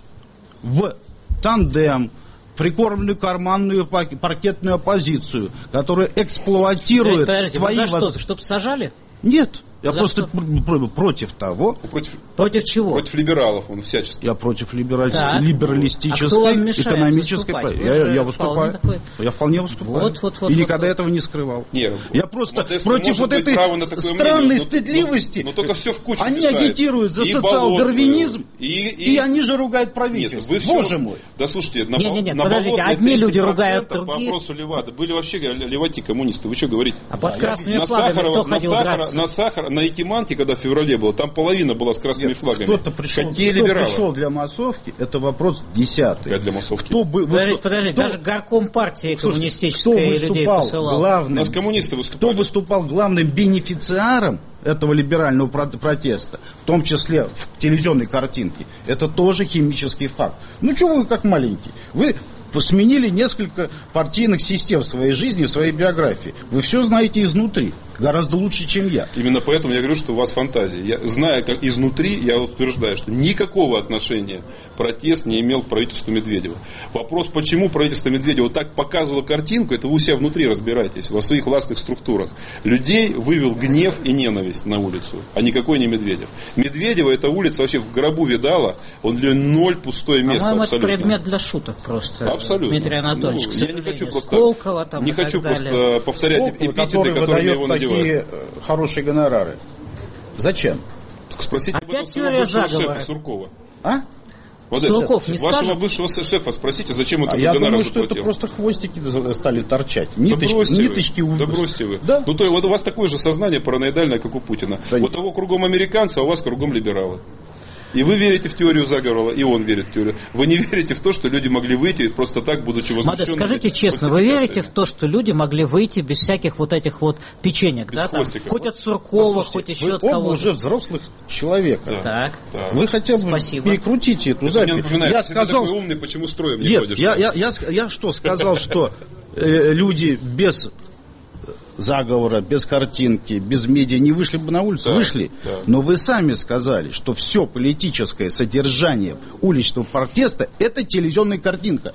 в тандем, прикормленную карманную паркетную оппозицию, которая эксплуатирует Подождите, твои... вы за что? Чтобы сажали? Нет. Я За просто что? против того. Против, против чего? Против либералов он всячески. Я против либераль... Так. либералистической, а кто вам мешает экономической. выступать? Я, я выступаю. Такой... Я вполне выступаю. Вот, вот, вот, и вот, никогда вот. этого не скрывал. Нет, я просто Модест против вот этой странной мнение, стыдливости. Но, но, но только все в кучу они мешает. агитируют за и социал-дарвинизм, и, и, и они же ругают правительство. Нет, Боже все... мой. Да слушайте, на, не, не, не, на подождите, одни люди ругают другие. По вопросу Левада были вообще леваки коммунисты. Вы что говорите? А под красными на флагами Сахарова, кто ходил на Сахара, драться? на Сахара, на Якиманке, когда в феврале было, там половина была с красными Нет, флагами. Кто-то пришел, Какие кто либералы? пришел для массовки, это вопрос десятый. Я для массовки. Кто бы, подождите, подождите, кто, даже горком партии коммунистической кто людей посылал. Главным, У нас коммунисты выступали. Кто выступал главным бенефициаром этого либерального протеста, в том числе в телевизионной картинке, это тоже химический факт. Ну, чего вы как маленький? Вы сменили несколько партийных систем в своей жизни, в своей биографии. Вы все знаете изнутри. Гораздо лучше, чем я. Именно поэтому я говорю, что у вас фантазия. Я, зная как изнутри, я утверждаю, что никакого отношения протест не имел к правительству Медведева. Вопрос, почему правительство Медведева так показывало картинку, это вы у себя внутри разбирайтесь, во своих властных структурах. Людей вывел гнев и ненависть на улицу, а никакой не Медведев. Медведева эта улица вообще в гробу видала, он для ноль пустое место. По-моему, абсолютно. это предмет для шуток просто. Абсолютно. Дмитрий Анатольевич, ну, к я не хочу просто, Сколково, там, не и хочу так просто далее. повторять Сколково, эпитеты, которыми его надевают. Такие хорошие гонорары. Зачем? Так спросите Опять об этом своего теория бывшего заговора. шефа Суркова. А? Вот Сурков не вашего скажет? бывшего шефа спросите, зачем это А я гонорар думаю, что заплатил. это просто хвостики стали торчать. Да Ниточки, бросьте ниточки вы, у... да бросьте вы. Да. Ну, то, вот у вас такое же сознание параноидальное, как у Путина. Да у нет. того кругом американцы, а у вас кругом либералы. И вы верите в теорию заговора, и он верит в теорию. Вы не верите в то, что люди могли выйти просто так, будучи возмущенными. Мадес, скажите честно, вы верите в то, что люди могли выйти без всяких вот этих вот печенек, без да, там, хвостиков. хоть от Суркова, Послушайте, хоть еще вы от оба кого-то? уже взрослых человека. Да. Так. Да. Вы хотя бы Спасибо. перекрутите эту Это запись. мне напоминает, Я если сказал, ты такой умный, почему строем не нет, ходишь? я, я, я, я что сказал, что э, люди без заговора, без картинки, без медиа не вышли бы на улицу, Да, вышли. да. Но вы сами сказали, что все политическое содержание уличного протеста – это телевизионная картинка.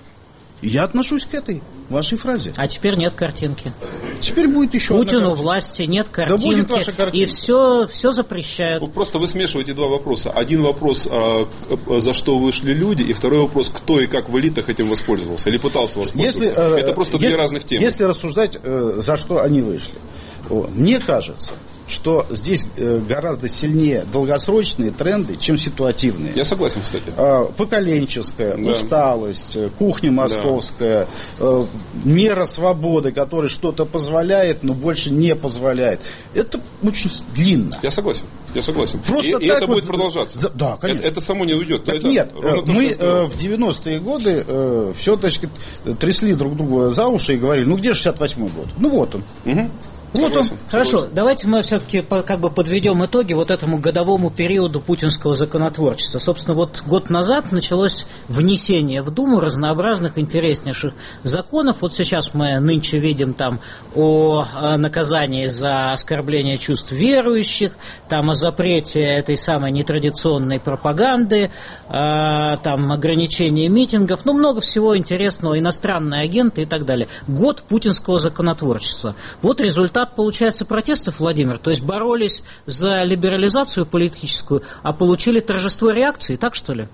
Я отношусь к этой вашей фразе. А теперь нет картинки. Теперь будет еще одна Путину картинка. власти, нет Да будет картинки, ваша картинка. и все, все запрещают. Ну, просто вы смешиваете два вопроса. Один вопрос, а, за что вышли люди, и второй вопрос, кто и как в элитах этим воспользовался или пытался воспользоваться. Если, э, Это просто если, две разных темы. Если рассуждать, э, за что они вышли. Мне кажется, что здесь э, гораздо сильнее долгосрочные тренды, чем ситуативные. Я согласен, кстати. Э, поколенческая, Да. усталость, э, кухня московская, э, мера свободы, которая что-то позволяет, но больше не позволяет. Это очень длинно. Я согласен. Я согласен. Просто и и так это вот будет за- продолжаться. за- да, конечно. Это, это само не уйдет. Так это нет, ровно э, то, мы что я сказал. э, в девяностые годы э, все, так сказать, трясли друг друга за уши и говорили, ну где шестьдесят восьмой год? Ну вот он. Мгм. Вот он. Хорошо, давайте мы все-таки как бы подведем итоги вот этому годовому периоду путинского законотворчества. Собственно, вот год назад началось внесение в Думу разнообразных интереснейших законов. Вот сейчас мы нынче видим там о наказании за оскорбление чувств верующих, там о запрете этой самой нетрадиционной пропаганды, там ограничение митингов, ну много всего интересного, иностранные агенты и так далее. Год путинского законотворчества. Вот результат, получается, протестов, Владимир, то есть боролись за либерализацию политическую, а получили торжество реакции, так что ли?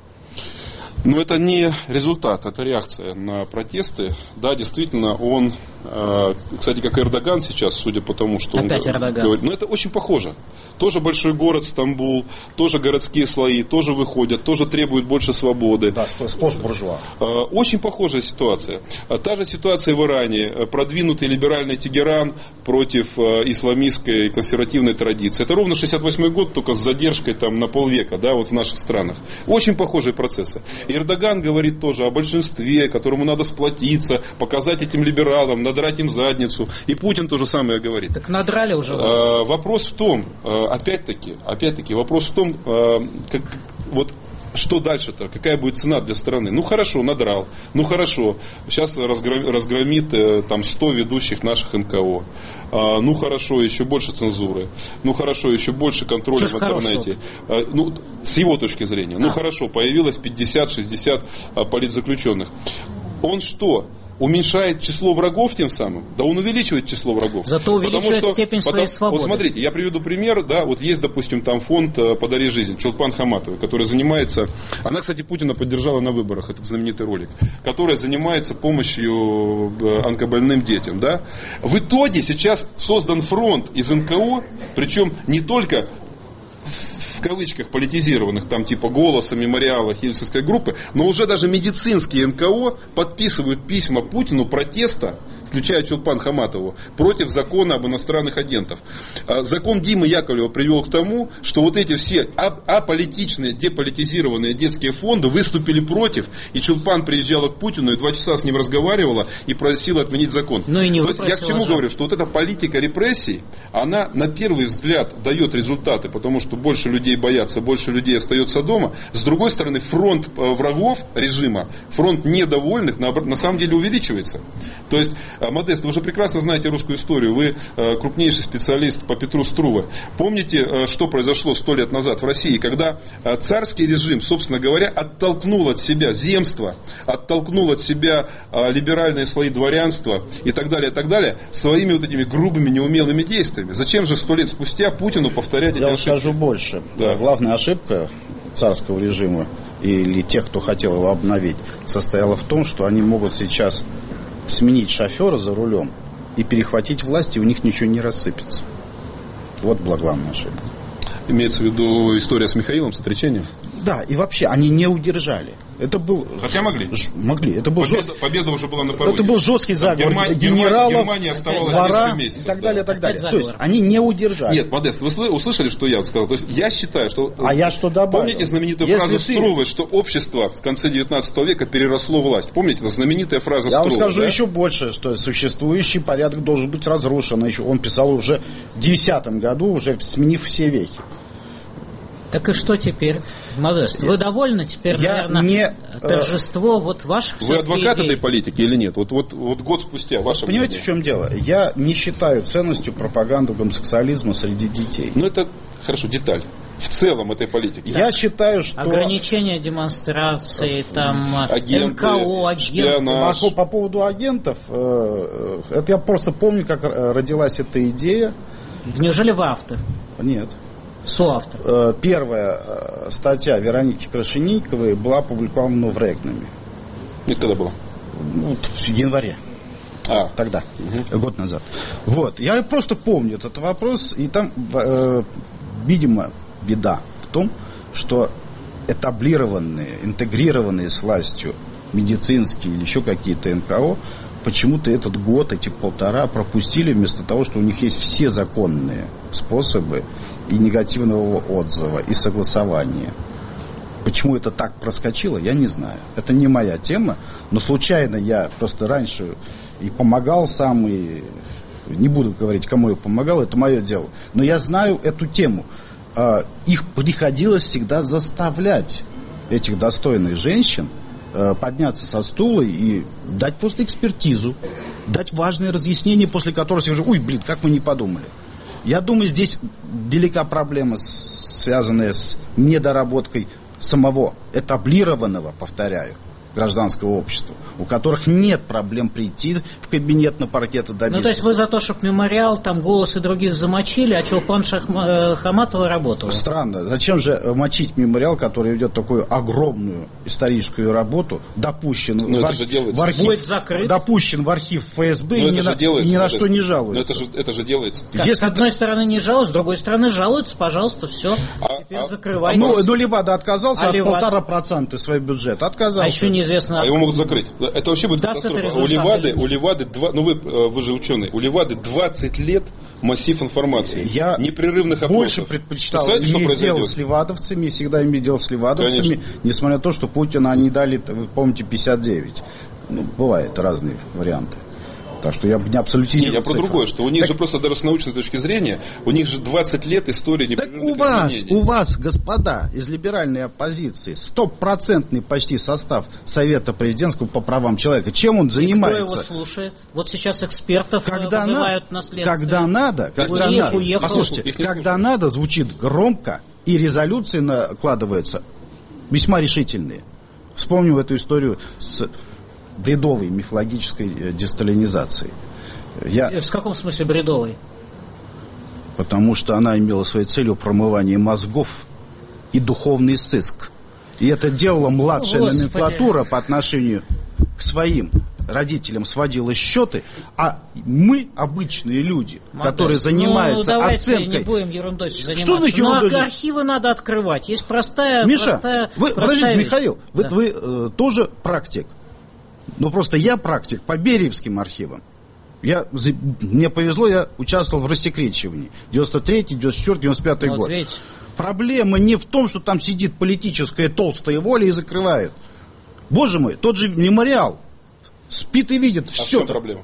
Но это не результат, это реакция на протесты. Да, действительно, он, э, кстати, как Эрдоган сейчас, судя по тому, что Опять он Эрдоган. говорит, но это очень похоже. Тоже большой город Стамбул, тоже городские слои, тоже выходят, тоже требуют больше свободы. Да, сплошь буржуа. Э, очень похожая ситуация. Та же ситуация в Иране. Продвинутый либеральный Тегеран против э, исламистской консервативной традиции. Это ровно шестьдесят восьмой год, только с задержкой там на полвека, да, вот в наших странах. Очень похожие процессы. Эрдоган говорит тоже о большинстве, которому надо сплотиться, показать этим либералам, надрать им задницу. И Путин то же самое говорит. Так надрали уже. А, вопрос в том, опять-таки, опять-таки, вопрос в том, как, вот что дальше-то, какая будет цена для страны. Ну хорошо, надрал, ну хорошо, сейчас разгромит там сто ведущих наших эн ка о. А, ну хорошо, еще больше цензуры. Ну хорошо, еще больше контроля в интернете. А, ну, с его точки зрения. Ну а. хорошо, появилось пятьдесят-шестьдесят политзаключенных. Он что? Уменьшает число врагов тем самым? Да он увеличивает число врагов. Зато увеличивает что, степень потому, своей свободы. Вот смотрите, я приведу пример. Да, вот есть, допустим, там фонд «Подари жизнь» Чулпан Хаматовой, который занимается... Она, кстати, Путина поддержала на выборах, этот знаменитый ролик. Которая занимается помощью онкобольным детям. Да? В итоге сейчас создан фронт из эн ка о, причем не только... в кавычках политизированных, там типа «Голоса», «Мемориала», Хельсинской группы, но уже даже медицинские эн ка о подписывают письма Путину протеста, включая Чулпан Хаматову, против закона об иностранных агентах. Закон Димы Яковлева привел к тому, что вот эти все аполитичные, деполитизированные детские фонды выступили против, и Чулпан приезжала к Путину и два часа с ним разговаривала и просила отменить закон. Ну, и не То есть я к чему же. говорю, что вот эта политика репрессий, она на первый взгляд дает результаты, потому что больше людей боятся, больше людей остается дома. С другой стороны, фронт врагов режима, фронт недовольных на, на самом деле увеличивается. То есть, Модест, вы же прекрасно знаете русскую историю, вы крупнейший специалист по Петру Струве. Помните, что произошло сто лет назад в России, когда царский режим, собственно говоря, оттолкнул от себя земство, оттолкнул от себя либеральные слои дворянства и так далее, и так далее, своими вот этими грубыми, неумелыми действиями. Зачем же сто лет спустя Путину повторять эти Я ошибки? Я скажу больше. Да. Главная ошибка царского режима или тех, кто хотел его обновить, состояла в том, что они могут сейчас сменить шофера за рулем и перехватить власть, и у них ничего не рассыпется. Вот была главная ошибка. Имеется в виду история с Михаилом, с отречением? Да, и вообще они не удержали. Это был... Хотя могли. Ж, могли. Это был победа, жест... победа уже была на пороге. Это был жесткий заговор Германия, генералов, Германия оставалась двора месяцев, и так далее, да. и так далее. То есть они не удержали. Нет, Модест, вы услышали, что я сказал? То есть я считаю, что... А я что добавил? Помните знаменитую Если фразу ты... Струве, что общество в конце девятнадцатого века переросло власть? Помните, это знаменитая фраза Я Струве? вам скажу да? еще больше, что существующий порядок должен быть разрушен. Еще он писал уже в десятом году, уже сменив все вехи. Так и что теперь, Модест? Вы довольны теперь, я наверное, не, торжество вот ваших Вы адвокат идей? этой политики или нет? Вот, вот, вот год спустя ваше Понимаете, мнение? в чем дело? Я не считаю ценностью пропаганду гомосексуализма среди детей. Ну, это, хорошо, деталь. В целом этой политики. Я считаю, что... Ограничение демонстраций, там, агенты, эн ка о, агенты. По, по поводу агентов, э, это я просто помню, как родилась эта идея. Неужели вы автор? Нет. Соавтор. Первая статья Вероники Крашенинниковой была опубликована в Регнаме. Это когда было? Ну, в январе. А. Тогда, угу. год назад. Вот. Я просто помню этот вопрос, и там, э, видимо, беда в том, что этаблированные, интегрированные с властью медицинские или еще какие-то эн ка о почему-то этот год, эти полтора пропустили, вместо того, что у них есть все законные способы и негативного отзыва, и согласования. Почему это так проскочило, я не знаю. Это не моя тема, но случайно я просто раньше и помогал сам, и не буду говорить, кому я помогал, это мое дело. Но я знаю эту тему. Их приходилось всегда заставлять, этих достойных женщин, подняться со стула и дать просто экспертизу, дать важные разъяснения, после которых я говорю, ой, блин, как мы не подумали. Я думаю, здесь велика проблема, связанная с недоработкой самого этаблированного, повторяю, гражданского общества, у которых нет проблем прийти в кабинет на паркет и добиться. Ну, то есть вы за то, чтобы мемориал, там, «Голос» и других замочили, а Чулпан Шахма... Хаматова работала? Странно. Зачем же мочить мемориал, который ведет такую огромную историческую работу, допущен, в, ар... в архив, будет закрыт, допущен в архив ФСБ и ни, на... делается, ни на это, что не жалуется? Это же, это же делается. Как, с одной это... стороны не жалуются, с другой стороны жалуются, пожалуйста, все, а, теперь а, закрывайте. Ну, ну, Левада отказался а от Левада... полтора процента своего бюджета. Отказался. А еще неизвестно... А его могут закрыть. Это вообще будет Даст катастрофа. У Левады, у Левады, два, ну вы, вы же ученый, у Левады двадцать лет массив информации, я непрерывных опросов. Больше предпочитал иметь дело с левадовцами, всегда иметь дело с левадовцами, конечно, несмотря на то, что Путина они дали, вы помните, пятьдесят девять. Ну, бывают разные варианты. Так что я бы не абсолютизировал. Не, я про цифры. другое, что у них так, же просто даже с научной точки зрения, у них же двадцать лет истории непрерывных так у вас, изменений. у вас, господа, из либеральной оппозиции, стопроцентный почти состав Совета президентского по правам человека. Чем он занимается? И кто его слушает? Вот сейчас экспертов когда вызывают на... на следствие. Когда надо, когда Уехал, надо. уехал. Послушайте, когда надо, звучит громко, и резолюции накладываются весьма решительные. Вспомним эту историю с бредовой мифологической десталинизацией. Я... В каком смысле бредовой? Потому что она имела своей целью промывание мозгов и духовный сыск. И это делала младшая Господи. номенклатура по отношению к своим родителям, сводила счеты, а мы, обычные люди, Модель. которые занимаются ну, давайте оценкой... не будем ерундой заниматься. Что значит ерундой? Ну, архивы надо открывать. Есть простая... Миша, простая, вы, простая подождите, вещь. Михаил, да. вы, вы э, тоже практик. Но просто я практик по Бериевским архивам. Я, мне повезло, я участвовал в рассекречивании. девяносто третий, девяносто четвёртый, девяносто пятый вот год. Видите. Проблема не в том, что там сидит политическая толстая воля и закрывает. Боже мой, тот же мемориал спит и видит. А все. в чем проблема?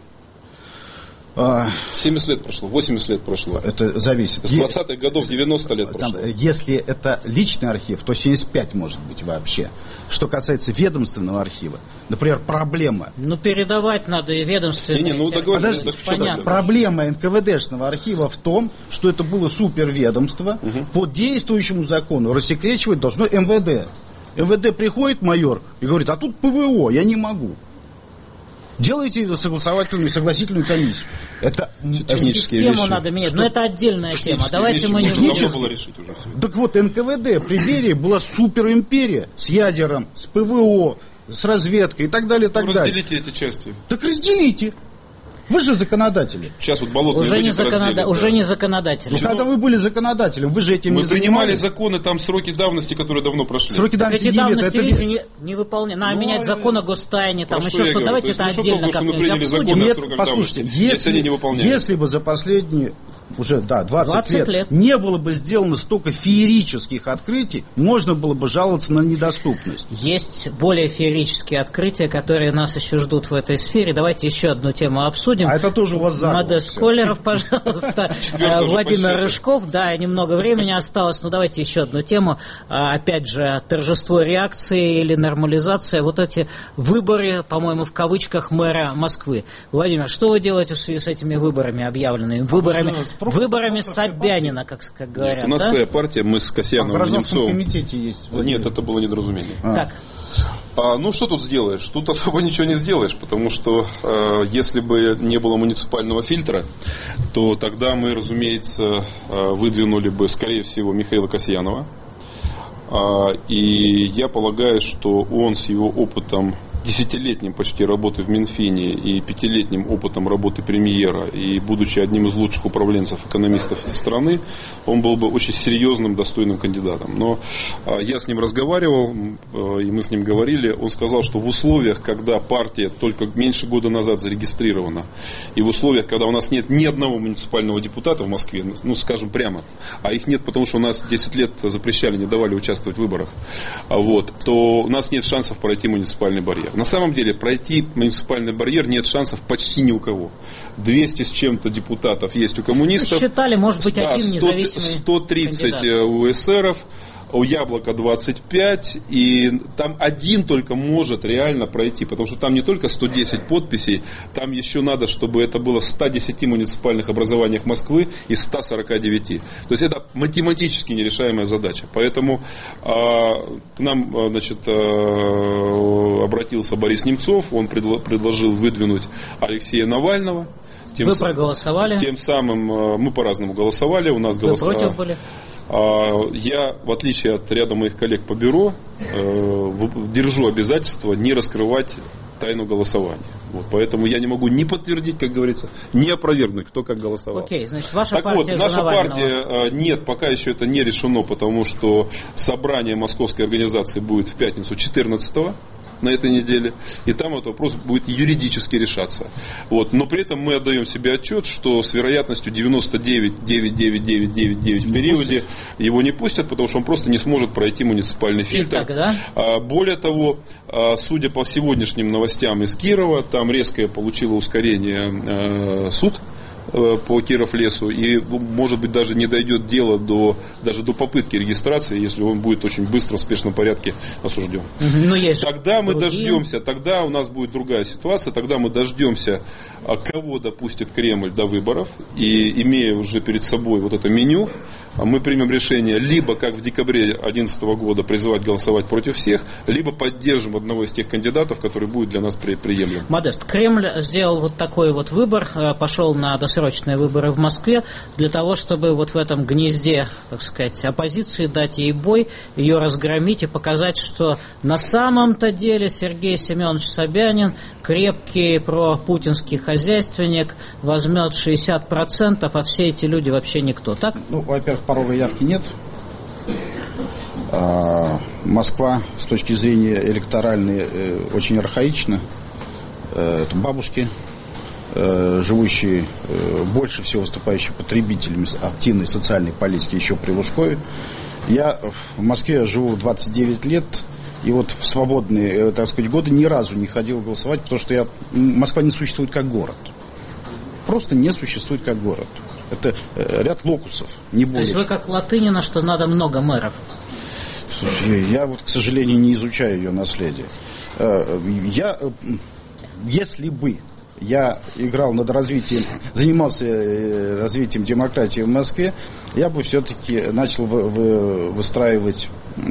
А, семьдесят лет прошло, восемьдесят лет прошло. Это зависит. С двадцатых годов девяносто лет прошло. Там, если это личный архив, то семьдесят пять может быть вообще. Что касается ведомственного архива, например, проблема... Ну, передавать надо и ведомственные. Не, не, ну, Подожди, понятно. Проблема эн ка вэ дэшного архива в том, что это было суперведомство. Угу. По действующему закону рассекречивать должно эм вэ дэ. эм вэ дэ приходит, майор, и говорит, а тут пэ вэ о, я не могу. Делайте согласовательную, согласительную комиссию. Это систему вещи. надо менять. Но это отдельная тема. Давайте мы не будем. Решить уже все. Так вот, эн ка вэ дэ при Берии была суперимперия с ядером, с пэ вэ о, с разведкой и так далее, и так ну, далее. Разделите эти части. Так разделите. Вы же законодатели. Сейчас вот болотные уже, не законода... разделят, уже да. не законодатели. Ну, когда вы были законодателем, вы же этим мы не принимали занимались. законы, там сроки давности, которые давно прошли. Сроки давности эти давности, это... видите, не, не выполняют. Надо ну, менять закон о гостайне, там еще что-то. Давайте это отдельно как-нибудь обсудим. Нет, послушайте, если, если они не выполняют. Если бы за последние уже, да, двадцать, двадцать лет, лет не было бы сделано столько феерических открытий, можно было бы жаловаться на недоступность. Есть более феерические открытия, которые нас еще ждут в этой сфере. Давайте еще одну тему обсудим. А это тоже у вас заговор. Модест Колеров, пожалуйста. Владимир Рыжков. Да, немного времени осталось, но давайте еще одну тему. Опять же, торжество реакции или нормализация. Вот эти выборы, по-моему, в кавычках мэра Москвы. Владимир, что вы делаете в связи с этими выборами объявленными? Выборами... Выборами Собянина, как, как говорят. Нет, у нас да? своя партия, мы с Касьяновым, а в Немцовым. комитете есть. Владимир. Нет, это было недоразумение. А. Так. А, ну, что тут сделаешь? Тут особо ничего не сделаешь, потому что э, если бы не было муниципального фильтра, то тогда мы, разумеется, э, выдвинули бы, скорее всего, Михаила Касьянова. Э, и я полагаю, что он с его опытом, десятилетним почти работы в Минфине и пятилетним опытом работы премьера, и будучи одним из лучших управленцев, экономистов этой страны, он был бы очень серьезным, достойным кандидатом. Но а, я с ним разговаривал, а, и мы с ним говорили, он сказал, что в условиях, когда партия только меньше года назад зарегистрирована, и в условиях, когда у нас нет ни одного муниципального депутата в Москве, ну, скажем прямо, а их нет, потому что у нас десять лет запрещали, не давали участвовать в выборах, а, вот, то у нас нет шансов пройти муниципальный барьер. фильтр. На самом деле пройти муниципальный барьер нет шансов почти ни у кого. двести с чем-то депутатов есть у коммунистов. Считали, может быть, да, один независимый сто тридцать кандидат. У эсеров. У Яблока двадцать пять, и там один только может реально пройти, потому что там не только сто десять подписей, там еще надо, чтобы это было в ста десяти муниципальных образованиях Москвы из ста сорока девяти. То есть это математически нерешаемая задача. Поэтому а, к нам, значит, а, обратился Борис Немцов, он предло, предложил выдвинуть Алексея Навального. Тем Вы сам, проголосовали? Тем самым мы по-разному голосовали. У нас Вы голоса... против были? Я, в отличие от ряда моих коллег по бюро, держу обязательство не раскрывать тайну голосования. Вот, поэтому я не могу ни подтвердить, как говорится, ни опровергнуть, кто как голосовал. Окей, значит, ваша так партия вот, за наша Навального. партия, нет, пока еще это не решено, потому что собрание московской организации будет в пятницу четырнадцатого. На этой неделе, и там этот вопрос будет юридически решаться. Вот. Но при этом мы отдаем себе отчет, что с вероятностью девяносто девять целых девять девять девять девять девять в периоде его не пустят, потому что он просто не сможет пройти муниципальный фильтр. Так, да? Более того, судя по сегодняшним новостям из Кирова, там резкое получило ускорение суд по Кировлесу, и, может быть, даже не дойдет дело до, даже до попытки регистрации, если он будет очень быстро, в спешном порядке осужден. Но есть тогда мы другие. дождемся, тогда у нас будет другая ситуация, тогда мы дождемся, кого допустит Кремль до выборов, и, имея уже перед собой вот это меню, мы примем решение, либо, как в декабре две тысячи одиннадцатого года, призывать голосовать против всех, либо поддержим одного из тех кандидатов, который будет для нас приемлем. Модест, Кремль сделал вот такой вот выбор, пошел на досрочные выборы в Москве для того, чтобы вот в этом гнезде, так сказать, оппозиции дать ей бой, ее разгромить и показать, что на самом-то деле Сергей Семенович Собянин, крепкий пропутинский хозяйственник, возьмет шестьдесят процентов, а все эти люди вообще никто, так? Ну, во-первых, порога явки нет. А, Москва с точки зрения электоральной э, очень архаична. Э, это бабушки, э, живущие, э, больше всего выступающие потребителями активной социальной политики еще при Лужкове. Я в Москве живу двадцать девять лет, и вот в свободные, так сказать, годы ни разу не ходил голосовать, потому что я, Москва не существует как город. Просто не существует как город. Это ряд локусов, не более. То есть вы как Латынина, что надо много мэров? Слушай, я вот, к сожалению, не изучаю ее наследие. Я, если бы я играл над развитием, занимался развитием демократии в Москве, я бы все-таки начал выстраивать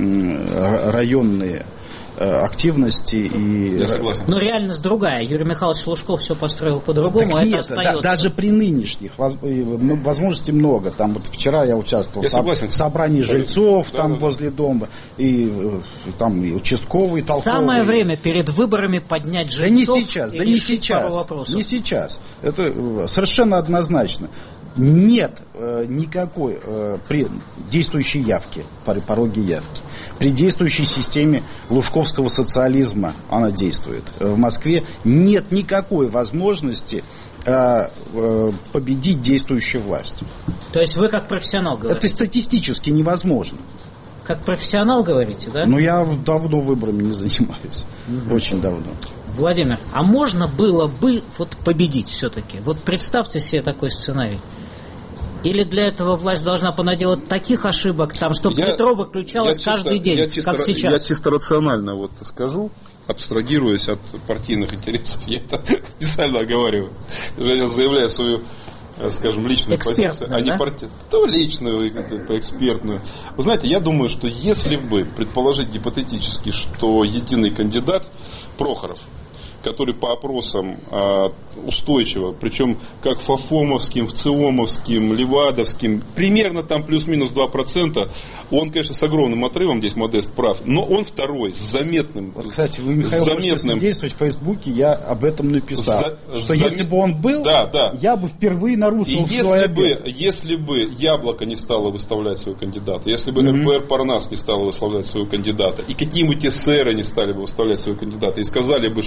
районные активности и... Я согласен. Но реальность другая. Юрий Михайлович Лужков все построил по-другому, а это остается. Да, даже при нынешних возможностей много. Там вот вчера я участвовал я в, соб... в собрании жильцов да, там да, возле дома, и там и участковый, толковый. Самое время перед выборами поднять жильцов. Да не сейчас, да не сейчас. Не сейчас. Это совершенно однозначно. Нет э, никакой э, при действующей явке, при пороге явки, при действующей системе лужковского социализма, она действует в Москве, нет никакой возможности э, э, победить действующую власть. То есть вы как профессионал говорите? Это статистически невозможно. Как профессионал говорите, да? Ну, я давно выборами не занимаюсь. Угу. Очень давно. Владимир, а можно было бы вот победить все-таки? Вот представьте себе такой сценарий. Или для этого власть должна понаделать таких ошибок, там, чтобы я, метро выключалось я каждый чисто, день, я чисто, как сейчас? Я чисто рационально вот скажу, абстрагируясь от партийных интересов, я это специально оговариваю. Я сейчас заявляю свою, скажем, личную позицию, а не да? партию, то личную, экспертную. Вы знаете, я думаю, что если бы предположить гипотетически, что единый кандидат Прохоров, который по опросам а, устойчиво, причем как фафомовским, вциомовским, левадовским, примерно там плюс-минус два процента, он, конечно, с огромным отрывом, здесь Модест прав, но он второй, с заметным. Вот, кстати, вы, Михаил, заметным, действовать в Фейсбуке, я об этом написал, за, что зам... если бы он был, да, да. я бы впервые нарушил И свой если бы, обет. если бы Яблоко не стало выставлять своего кандидата, если бы Mm-hmm. эр пэ эр Парнас не стала выставлять своего кандидата, и какие-нибудь эсеры не стали бы выставлять своего кандидата, и сказали бы, что вот это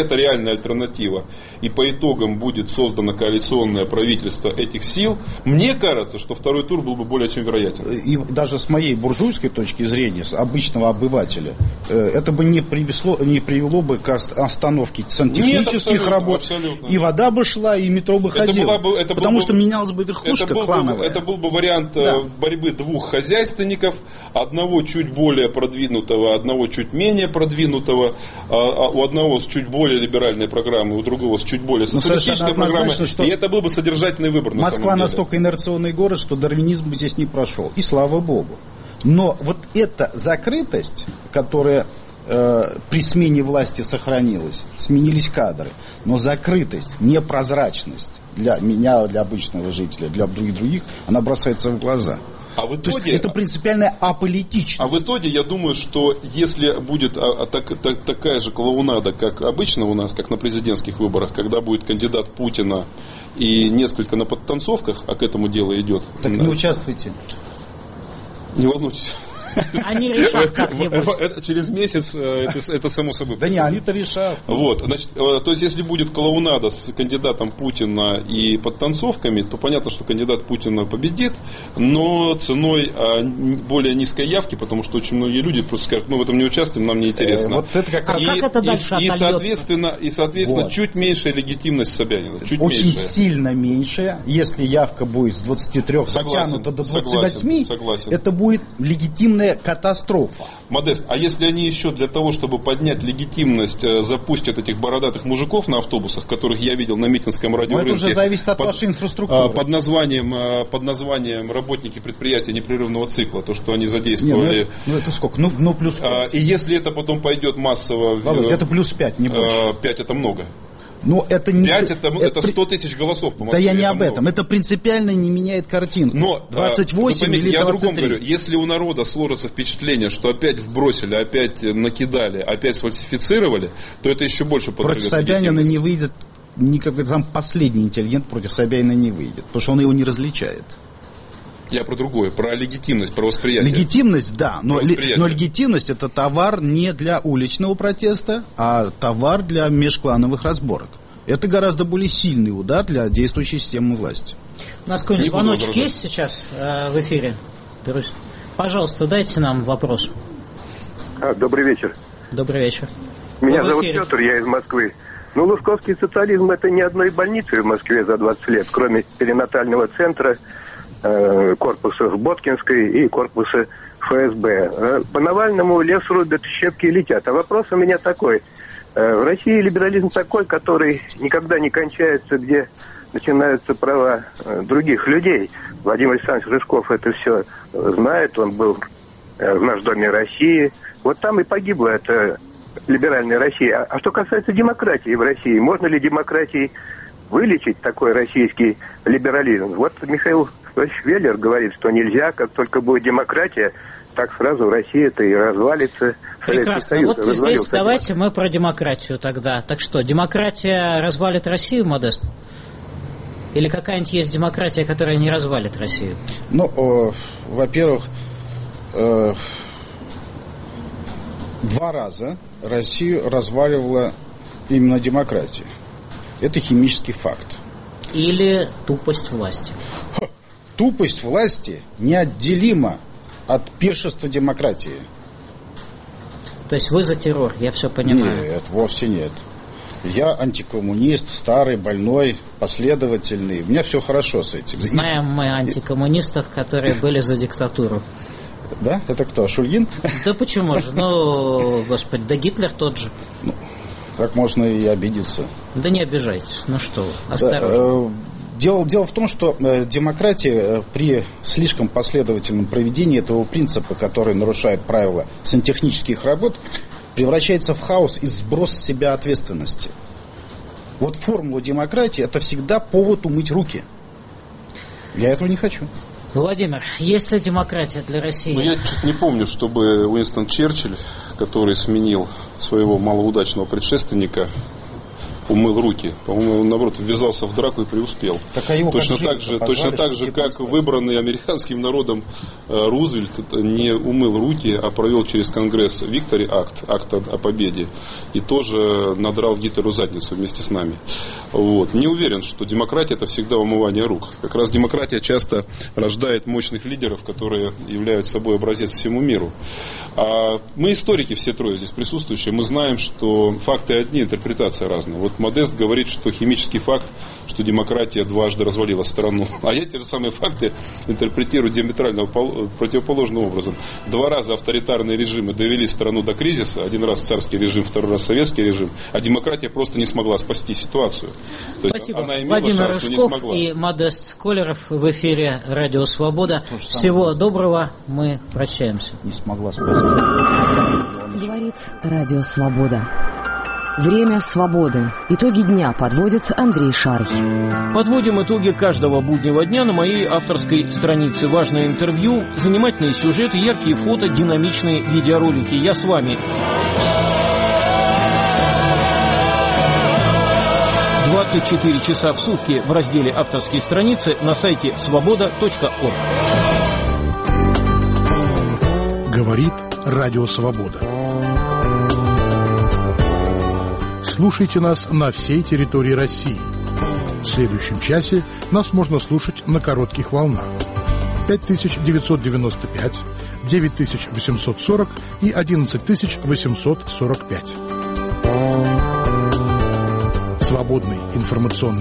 это реальная альтернатива, и по итогам будет создано коалиционное правительство этих сил, мне кажется, что второй тур был бы более чем вероятен. И даже с моей буржуйской точки зрения, с обычного обывателя, это бы не привело, не привело бы к остановке сантехнических Нет, абсолютно, работ, абсолютно. И вода бы шла, и метро бы это ходило. Бы, это потому был, что менялась бы верхушка это был клановая. Бы, это был бы вариант да. борьбы двух хозяйственников, одного чуть более продвинутого, одного чуть менее продвинутого, у одного с чуть более либеральной программой, у другого с чуть более социалистической программой. И это был бы содержательный выбор. На Москва настолько инерционный город, что дарвинизм здесь не прошел. И слава богу. Но вот эта закрытость, которая э, при смене власти сохранилась, сменились кадры, но закрытость, непрозрачность для меня, для обычного жителя, для других, других она бросается в глаза. А в итоге, это принципиальная аполитичность. А в итоге я думаю, что если будет а, так, так, такая же клоунада, как обычно у нас, как на президентских выборах, когда будет кандидат Путина и несколько на подтанцовках, а к этому дело идет. Так не участвуйте. Не волнуйтесь. Они решат как-нибудь. Через месяц это, это само собой. Да не, они-то решат. Вот, значит, то есть, если будет клоунада с кандидатом Путина и подтанцовками, то понятно, что кандидат Путина победит, но ценой более низкой явки, потому что очень многие люди просто скажут, мы в этом не участвуем, нам не интересно. Э, вот это как раз... А как это дальше и, и соответственно, и, соответственно вот. чуть меньшая легитимность Собянина. Чуть очень меньшая. Сильно меньшая. Если явка будет с двадцати трёх потянута до двадцати восьми, согласен. Это будет легитимная катастрофа. Модест, а если они еще для того, чтобы поднять легитимность, запустят этих бородатых мужиков на автобусах, которых я видел на Митинском радиорынке. Но это уже зависит от под, вашей инфраструктуры. Под названием, под названием работники предприятия непрерывного цикла, то, что они задействовали. Не, ну, это, ну это сколько? Ну, ну плюс пять. И если это потом пойдет массово... Володь, это плюс пять, не больше. пять это много. Но это не... пять это, это, это сто тысяч голосов по Москве. Да я не об этом. Это принципиально не меняет картинку. Но двадцать восемь поймите, или я двадцать три. о другом говорю. Если у народа сложится впечатление, что опять вбросили, опять накидали, опять сфальсифицировали, то это еще больше подорвет. Против Собянина не выйдет никакой там последний интеллигент против Собянина не выйдет, потому что он его не различает. Я про другое, про легитимность, про восприятие. Легитимность, да, но, ли, но легитимность это товар не для уличного протеста, а товар для межклановых разборок. Это гораздо более сильный удар для действующей системы власти. У нас какой-нибудь звоночек есть сейчас э, в эфире? Друзья? Пожалуйста, дайте нам вопрос. А, добрый вечер. Добрый вечер. Меня зовут Петр, я из Москвы. Ну, лужковский социализм — это ни одной больницы в Москве за двадцать лет, кроме перинатального центра, э, корпуса в Боткинской и корпуса эф эс бэ. Э, по Навальному лес рубят, щепки летят. А вопрос у меня такой. Э, в России либерализм такой, который никогда не кончается, где начинаются права э, других людей. Владимир Александрович Рыжков это все знает, он был э, в «Наш Доме России». Вот там и погибла эта либеральная Россия. А, а что касается демократии в России, можно ли демократией вылечить такой российский либерализм? Вот Михаил Веллер говорит, что нельзя, как только будет демократия, так сразу Россия-то и развалится. Прекрасно. Союз вот здесь давайте мы про демократию тогда. Так что, демократия развалит Россию, Модест? Или какая-нибудь есть демократия, которая не развалит Россию? Ну, э, во-первых, э, два раза Россию разваливала именно демократия. Это химический факт. Или тупость власти. Тупость власти неотделима от пиршества демократии. То есть вы за террор, я все понимаю. Нет, вовсе нет. Я антикоммунист, старый, больной, последовательный. У меня все хорошо с этим. Знаем мы антикоммунистов, которые были за диктатуру. Да? Это кто? Шульгин? Да почему же? Ну, господи, да Гитлер тот же. Ну, так можно и обидеться. Да не обижайтесь. Ну что вы, осторожно. Да, э, дело, дело в том, что э, демократия э, при слишком последовательном проведении этого принципа, который нарушает правила сантехнических работ, превращается в хаос и сброс с себя ответственности. Вот формула демократии — это всегда повод умыть руки. Я этого не хочу. Владимир, есть ли демократия для России? Ну, я чуть не помню, чтобы Уинстон Черчилль, который сменил своего малоудачного предшественника, умыл руки. По-моему, он, наоборот, ввязался в драку и преуспел. Так, а его точно так же, точно так же, как выбранный американским народом Рузвельт не умыл руки, а провел через Конгресс Victory Act, акт о победе, и тоже надрал Гитлеру задницу вместе с нами. Вот. Не уверен, что демократия — это всегда умывание рук. Как раз демократия часто рождает мощных лидеров, которые являются собой образец всему миру. А мы историки все трое здесь присутствующие, мы знаем, что факты одни, интерпретация разная. Вот Модест говорит, что химический факт, что демократия дважды развалила страну. А я те же самые факты интерпретирую диаметрально противоположным образом. Два раза авторитарные режимы довели страну до кризиса. Один раз царский режим, второй раз советский режим. А демократия просто не смогла спасти ситуацию. То есть спасибо. Она имела Владимир шанс, но не Рыжков смогла. и Модест Колеров в эфире Радио Свобода. Всего доброго. Мы прощаемся. Не смогла спасти. Говорит Радио Свобода. Время свободы. Итоги дня подводит Андрей Шарх. Подводим итоги каждого буднего дня на моей авторской странице. Важное интервью, занимательные сюжеты, яркие фото, динамичные видеоролики. Я с вами. двадцать четыре часа в сутки в разделе «Авторские страницы» на сайте свобода точка орг. Говорит Радио Свобода. Слушайте нас на всей территории России. В следующем часе нас можно слушать на коротких волнах. пять тысяч девятьсот девяносто пять, девять тысяч восемьсот сорок и одиннадцать тысяч восемьсот сорок пять. Свободный информационный